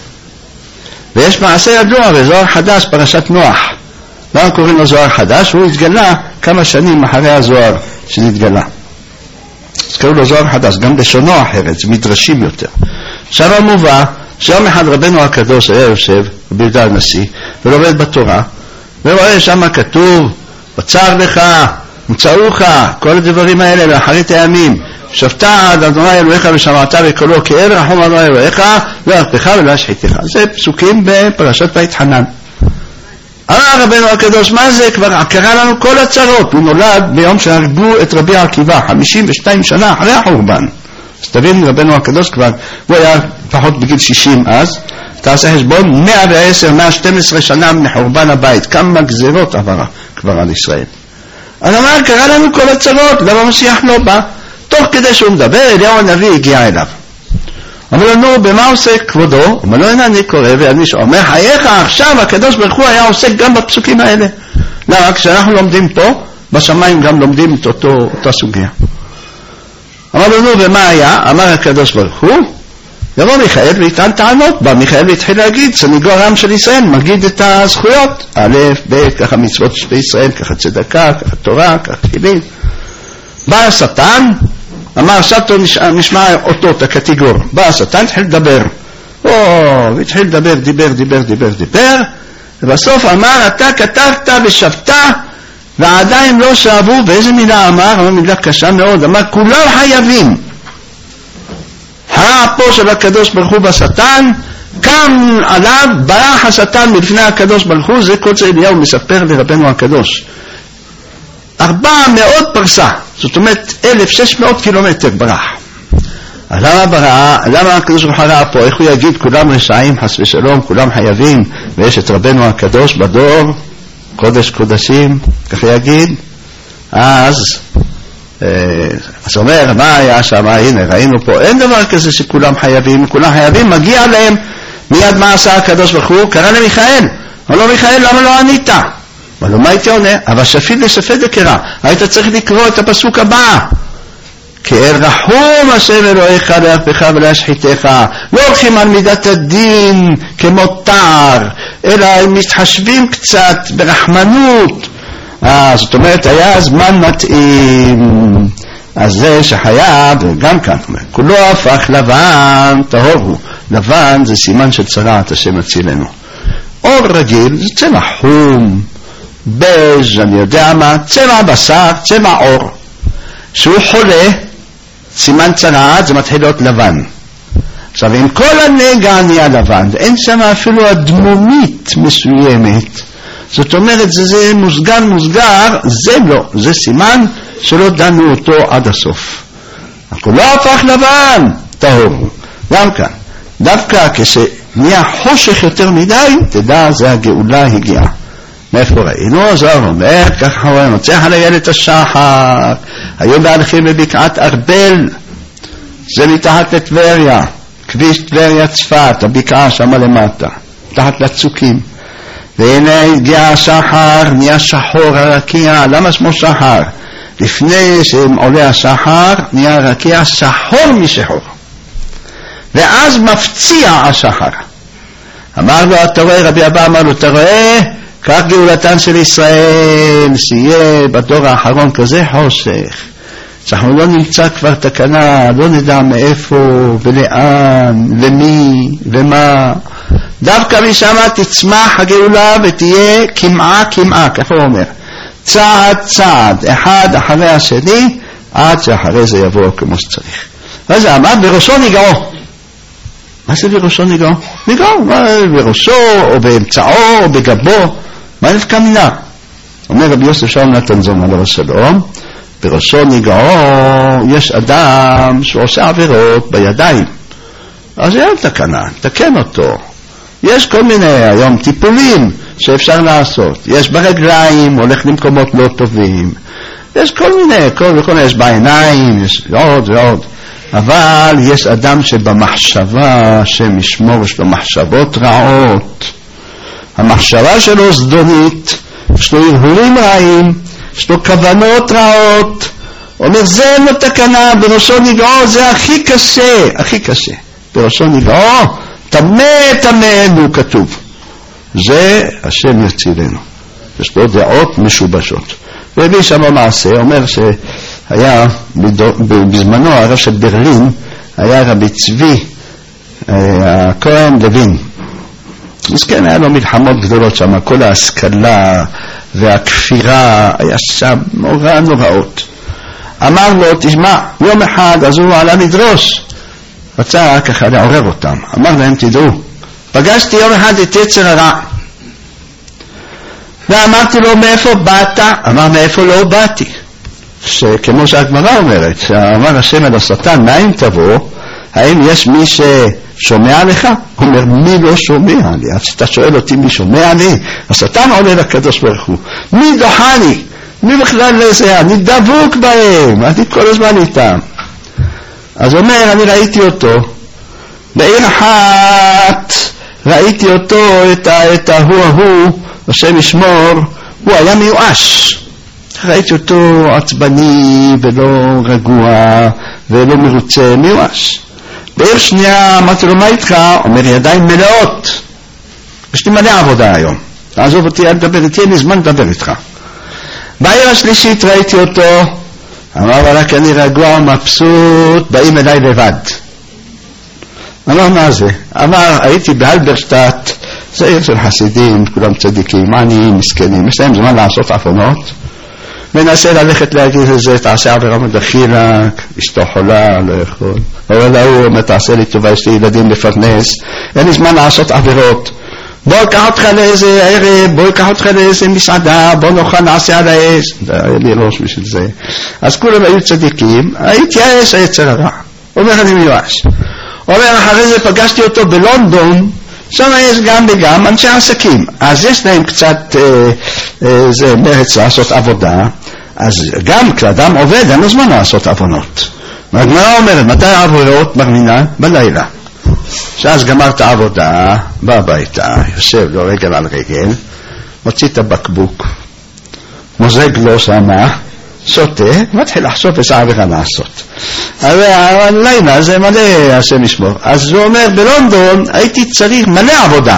ויש מעשה ידוע בזוהר חדש, פרשת נוח. למה קוראים לו זוהר חדש? הוא התגלה כמה שנים אחרי הזוהר שנתגלה. אז קראו לו זוהר חדש, גם לשונו אחרת, זה מדרשים יותר. שם המובא, שיום אחד רבנו הקדוש היה יושב ביהודה הנשיא ולומד בתורה, ורואה שם כתוב בצר לך, מצאוך, כל הדברים האלה לאחרית הימים, שפטת אדוני אלוהיך ושמעת בקולו, כי אין רחום אדוני אלוהיך לא ירפך ולא ישחיתך. זה פסוקים בפרשת בית חנן. אמר רבנו הקדוש, מה זה? כבר קרה לנו כל הצרות. הוא נולד ביום שהרגו את רבי עקיבא 52 שנה אחרי החורבן. אז תבין, רבנו הקדוש כבר, הוא היה פחות בגיל 60 אז, תעשה חשבון, 112 שנה מחורבן הבית, כמה גזירות עברה כבר על ישראל. אז אמר, קרה לנו כל הצרות, למה המשיח לא בא? תוך כדי שהוא מדבר, אליהו הנביא הגיע אליו. אמר לו, נו, במה עוסק כבודו? אמר לו, הנה אני קורא ואני אומר, חייך, עכשיו הקדוש ברוך הוא היה עוסק גם בפסוקים האלה. למה? כשאנחנו לומדים פה, בשמיים גם לומדים את אותה סוגיה. אמר לו, נו, ומה היה? אמר הקדוש ברוך הוא, יבוא מיכאל ויטען טענות. בא מיכאל והתחיל להגיד, סניגור העם של ישראל מגיד את הזכויות. א', ב', ככה מצוות בישראל, ככה צדקה, ככה תורה, ככה תפילין. בא השטן, אמר שטו נשמע אותו, את הקטגור. בא השטן, התחיל לדבר. והתחיל לדבר, דיבר. ובסוף אמר, אתה כתבת ושבת, ועדיין לא שאבו. ואיזה מילה אמר? אמר מילה קשה מאוד. אמר, כולם חייבים. הרע פה של הקדוש ברוך הוא בשטן, קם עליו, ברח השטן מלפני הקדוש ברוך הוא. זה כל זה אליהו מספר לרבנו הקדוש. 400 פרסה, זאת אומרת 1600 קילומטר ברח. למה הקדוש ברוך הוא רע פה? איך הוא יגיד כולם רשעים חס ושלום, כולם חייבים, ויש את רבנו הקדוש בדור, קודש קודשים, ככה יגיד. אז אומר, מה היה שם? הנה ראינו פה, אין דבר כזה שכולם חייבים, כולם חייבים, מגיע להם. מיד מה עשה הקדוש ברוך הוא? קרא למיכאל, אמר לו, מיכאל, למה לא ענית? אמר לו, מה הייתי עונה? אבל שפיד לשפד וקרא. היית צריך לקרוא את הפסוק הבא, כי אל רחום השם אלוהיך להרפך ולהשחיתך. לא הולכים על מידת הדין כמו תער, אלא הם מתחשבים קצת ברחמנות. זאת אומרת, היה זמן מתאים. אז זה שחייב, גם כאן, כולו הפך לבן, טהור הוא. לבן זה סימן של צרעת, השם הצילנו. אור רגיל זה צבע חום, בז' אני יודע מה, צבע בשר, צבע אור. שהוא חולה, סימן צרעת, זה מתחיל להיות לבן. עכשיו, אם כל הנגע נהיה לבן, ואין שם אפילו הדמומית מסוימת, זאת אומרת, זה מוסגר, זה לא, זה סימן שלא דנו אותו עד הסוף. כולו הפך לבן, טהור. גם כאן, דווקא כשנהיה חושך יותר מדי, תדע, זה הגאולה הגיעה. מאיפה ראינו? זו אומר, ככה הוא נוצח על הילד השחר, היו בהלכים בבקעת ארבל, זה מתחת לטבריה, כביש טבריה צפת, הבקעה שם למטה, תחת לצוקים. והנה הגיע השחר, נהיה שחור הרקיע. למה שמו שחר? לפני שעולה השחר, נהיה הרקיע שחור משחור. ואז מפציע השחר. אמר לו, אתה רואה, רבי אבא אמר לו, אתה רואה, כך גאולתן של ישראל, שיהיה בדור האחרון כזה חושך. אנחנו לא נמצא כבר תקנה, לא נדע מאיפה ולאן, למי ומה. דווקא משם תצמח הגאולה ותהיה כמעה, כך הוא אומר. צעד, אחד אחרי השני, עד שאחרי זה יבוא כמו שצריך. אז אמר, בראשו ניגעו. מה זה בראשו ניגעו? ניגעו, בראשו או באמצעו או בגבו. מה נפקא מינה? אומר רבי יוסף שלום נתן זון עליו השלום, בראשו ניגעו, יש אדם שעושה עבירות בידיים. אז אין תקנה, תקן אותו. יש כל מיני היום טיפולים שאפשר לעשות. יש ברגליים, הולך למקומות לא טובים. יש כל מיני, יש בעיניים, יש עוד ועוד. אבל יש אדם שבמחשבה, שמשמור, יש לו מחשבות רעות. המחשבה שלו זדונית, יש לו הרהורים רעים, יש לו כוונות רעות. אומר, זה אין לו תקנה, בראשו ניגעו, זה הכי קשה. בראשו ניגעו, תמה, הוא כתוב. זה השם יצילנו. יש לו דעות משובשות. והביא שם מעשה, אומר שהיה בזמנו הרב של ברלין, היה רבי צבי הכהן לוין. אז כן, היה לו מלחמות גדולות שם, כל ההשכלה והכפירה היה שם נוראות. אמר לו, תשמע, יום אחד אז הוא עלה לדרוש, רצה ככה לעורר אותם. אמר להם, תדעו, פגשתי יום אחד את יצר הרע. ואמרתי לו, מאיפה באת? אמר, מאיפה לא באתי. שכמו שהגמרא אומרת, אמר השם אל השטן, מאין תבוא? האם יש מי ששומע לך? הוא אומר, מי לא שומע לי? אז אתה שואל אותי מי שומע לי? השטן עולה לקדוש ברוך הוא, מי דוחני? מי בכלל לזה? אני דבוק בהם, אני כל הזמן איתם. אז אומר, אני ראיתי אותו, בעיר אחת ראיתי אותו, את ההוא, השם ישמור, הוא היה מיואש. ראיתי אותו עצבני ולא רגוע ולא מרוצה, מיואש. בעיר שנייה אמרתי לו, מה איתך? אומר, ידיים מלאות. יש לי מלא עבודה היום. תעזוב אותי, אל תדבר איתי, אין לי זמן לדבר איתך. בעיר השלישית ראיתי אותו, אמר, רק אני רגוע ומבסוט, באים אליי לבד. אמר, מה זה? אמר, הייתי באלברשטאט, זה עיר של חסידים, כולם צדיקים, עניים, מסכנים, יש להם זמן לעשות עפונות. מנסה ללכת להגיד לזה, תעשה עבירה מדחילק, אשתו חולה, לא יכול. אבל הוא אומר, תעשה לי טובה, יש לי ילדים לפרנס, אין לי זמן לעשות עבירות. בוא אקח אותך לאיזה ערב, בוא אקח אותך לאיזה מסעדה, בוא נוכל נעשה על האש. היה לי ראש בשביל זה. אז כולם היו צדיקים, הייתי האש, היצר הרע. אומר, אני מיואש. אומר, אחרי זה פגשתי אותו בלונדון, שם יש גם וגם אנשי עסקים. אז יש להם קצת זה מרץ לעשות עבודה, אז גם כשאדם עובד, אין לו זמן לעשות עבונות. והגמרא אומרת, מתי העבודות מרמינה? בלילה. שאז גמרת העבודה, בא הביתה, יושב לו רגל על רגל, מוציא את הבקבוק, מוזג לו שמה, שותה, מתחיל לחשוב איזה עבירה לעשות. אבל הלילה זה מלא השם ישמור. אז הוא אומר, בלונדון הייתי צריך מלא עבודה.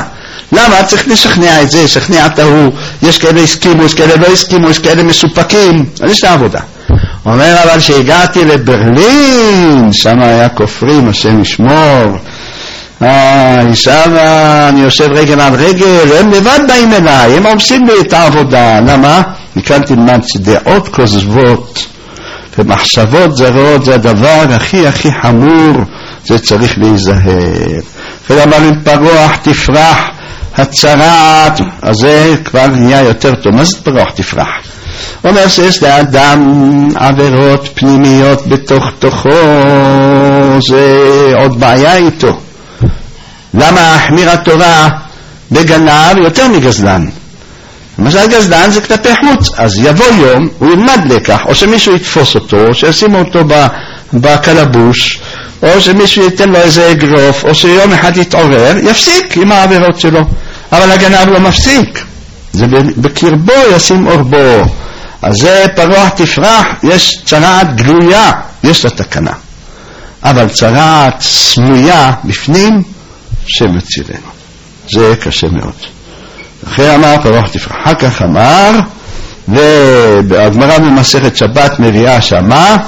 למה? צריך לשכנע את זה, לשכנע את ההוא. יש כאלה הסכימו, יש כאלה לא הסכימו, יש כאלה מסופקים. אז יש את העבודה. הוא אומר, אבל שהגעתי לברלין, שם היה כופרים, השם ישמור. שם אני יושב רגל על רגל, הם לבד באים אליי, הם עושים לי את העבודה. למה? מכאן תלמד שדעות כוזבות ומחשבות זרות זה הדבר הכי הכי חמור, זה צריך להיזהר. ולמה אם פרוח תפרח הצרעת, אז זה כבר נהיה יותר טוב. מה זה פרוח תפרח? אומר שיש לאדם עבירות פנימיות בתוך תוכו, זה עוד בעיה איתו. למה החמיר התורה בגנב יותר מגזלן? למשל גזלן זה כלפי חוץ, אז יבוא יום, הוא ילמד לקח, או שמישהו יתפוס אותו, או שישימו אותו בקלבוש, או שמישהו ייתן לו איזה אגרוף, או שיום אחד יתעורר, יפסיק עם העבירות שלו. אבל הגנב לא מפסיק, זה בקרבו ישים אורבו. אז זה פרוח תפרח, יש צרעת גלויה, יש לה תקנה. אבל צרעת סמויה בפנים, שמצילנו. זה קשה מאוד. אחרי אמר פרוח תפרח. אחר כך אמר, והגמרא במסכת שבת מביאה שמה,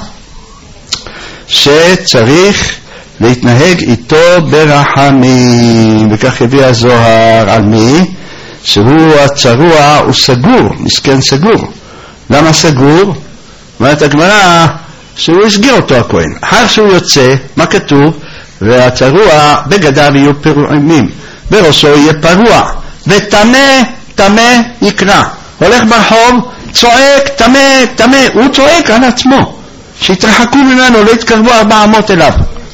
שצריך להתנהג איתו ברחמים. וכך הביא הזוהר על מי? שהוא הצרוע, הוא סגור, מסכן סגור. למה סגור? אומרת הגמרא שהוא הסגיר אותו הכהן. אחר שהוא יוצא, מה כתוב? והצרוע בגדיו יהיו פרועים, בראשו יהיה פרוע, וטמא טמא יקרא. הולך ברחוב, צועק טמא טמא, הוא צועק על עצמו, שיתרחקו ממנו, לא יתקרבו 400 אליו.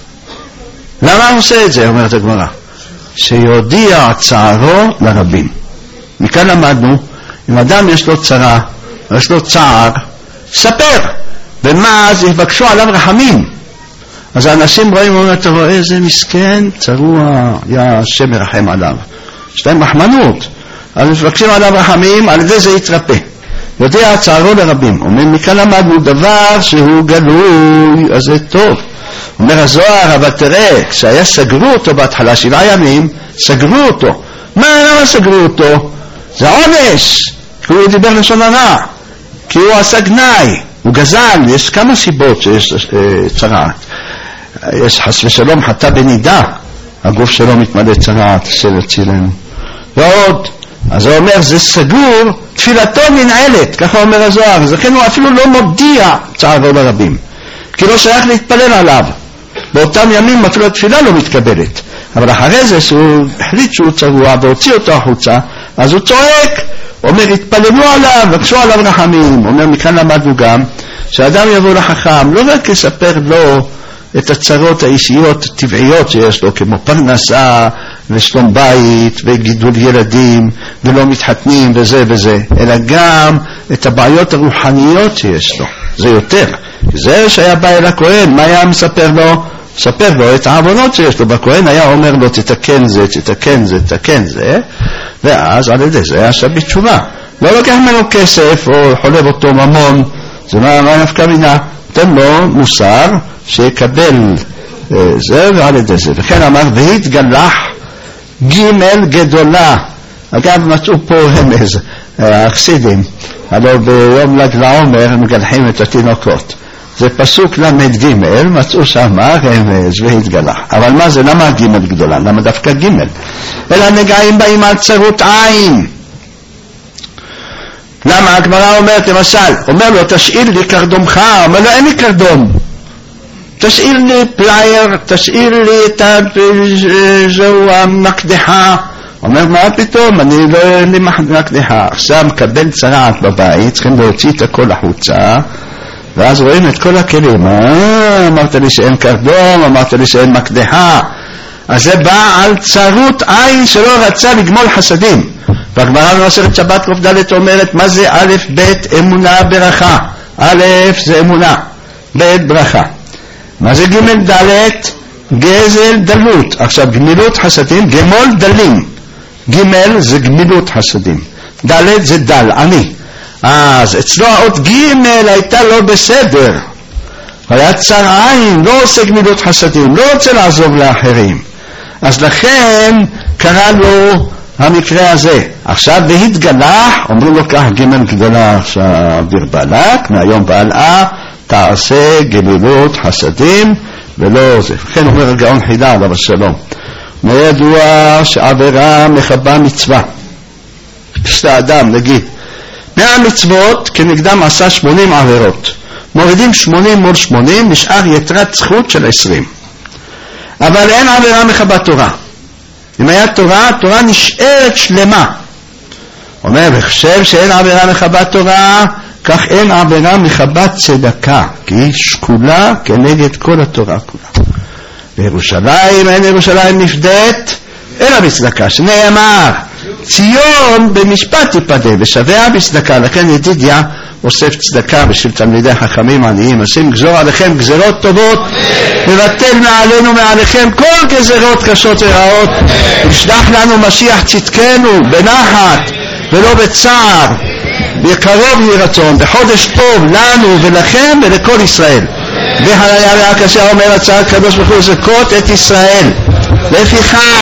למה הוא עושה את זה? אומרת הגמרא, שיודיע צערו לרבים. מכאן למדנו, אם אדם יש לו צרה, יש לו צער, ספר, ומה אז יבקשו עליו רחמים. אז האנשים רואים, אומרים, אתה רואה איזה מסכן, צרוע, יא השם מרחם עליו. יש להם רחמנות, אז מבקשים עליו רחמים, על ידי זה יתרפא. יודע צערו לרבים. אומרים, מכאן למדנו דבר שהוא גלוי, אז זה טוב. אומר הזוהר, אבל תראה, כשהיה סגרו אותו בהתחלה 7 ימים, סגרו אותו. למה סגרו אותו? זה עונש, כי הוא דיבר לשון הרע, כי הוא עשה גנאי, הוא גזל. יש כמה סיבות שיש צרעת. יש חס ושלום חטא בנידה, הגוף שלו מתמלא צרעת, שלצילנו ועוד. אז הוא אומר, זה סגור, תפילתו ננעלת, ככה אומר הזוהר. אז לכן הוא אפילו לא מודיע צערו לרבים, כי לא שייך להתפלל עליו. באותם ימים אפילו התפילה לא מתקבלת. אבל אחרי זה שהוא החליט שהוא צרוע והוציא אותו החוצה, אז הוא צועק, אומר, התפללו עליו, בקשו עליו רחמים. אומר, מכאן למדנו גם שאדם יבוא לחכם, לא רק יספר לו את הצרות האישיות הטבעיות שיש לו, כמו פרנסה ושלום בית וגידול ילדים ולא מתחתנים וזה וזה, אלא גם את הבעיות הרוחניות שיש לו. זה יותר. זה שהיה בא אל הכהן, מה היה מספר לו? מספר לו את העוונות שיש לו. בכהן היה אומר לו, תתקן זה, תתקן זה, תתקן זה, ואז על ידי זה היה שווה תשובה. לא לוקח ממנו כסף או חולב אותו ממון, זה מה נפקא מינה, תן לו מוסר שיקבל זה ועל ידי זה. וכן אמר, והתגלח ג' גדולה. אגב, מצאו פה רמז, החסידים, הלוא ביום ל"ג לעומר הם מגלחים את התינוקות. זה פסוק למד ג', מצאו שם רמז והתגלח. אבל מה זה? למה ג' גדולה? למה דווקא ג'? אלא נגעים באים על צרות עין. למה? הגמרא אומרת, למשל, אומר לו, תשאיר לי קרדומך. אומר לו, אין לי קרדום. תשאיר לי פלייר, תשאיר לי את זהו המקדחה. אומר, מה פתאום? אני לא אין לי מקדחה. עכשיו מקבל צרעת בבית, צריכים להוציא את הכל החוצה, ואז רואים את כל הכלים. אמרת לי שאין קרדום, אמרת לי שאין מקדחה. אז זה בא על צרות עין שלא רצה לגמול חסדים. והגמרא במסכת שבת ק"ד אומרת, מה זה א' ב' אמונה ברכה? א' זה אמונה, ב' ברכה. מה זה ג' ד'? גזל דלות. עכשיו גמילות חסדים, גמול דלים. ג' זה גמילות חסדים, ד' זה דל, אני. אז אצלו האות ג' הייתה לא בסדר, היה צר עין, לא עושה גמילות חסדים, לא רוצה לעזוב לאחרים. אז לכן קרא לו המקרה הזה. עכשיו בהתגלח, אומרים לו כך ג' גדולה עכשיו דיר בלק, מהיום והלאה תעשה גמילות חסדים ולא זה. לכן אומר הגאון חידה עליו השלום, ידוע שעבירה מחבה מצווה. כשאדם נגיד 100 מצוות כנגדם עשה 80 עבירות, מורידים 80 מול 80, נשאר יתרת זכות של 20. אבל אין עבירה מחבת תורה. אם היה תורה, התורה נשארת שלמה. אומר, וחשב שאין עבירה מחבת תורה, כך אין עבירה מחבת צדקה, כי היא שקולה כנגד כל התורה כולה. בירושלים אין ירושלים נפדית אלא בצדקה, שנאמר ציון במשפט תיפדה ושביה בצדקה. לכן ידידיה אוסף צדקה בשביל תלמידי חכמים עניים, עושים גזור עליכם גזרות טובות, מבטל מעלינו מעליכם כל גזרות קשות ורעות, ישלח לנו משיח צדקנו בנחת ולא בצער, בקרוב יהי רצון, בחודש טוב לנו ולכם ולכל ישראל. והליה והקשה אומר הצעת קדוש ברוך הוא לזכות את ישראל, לפיכך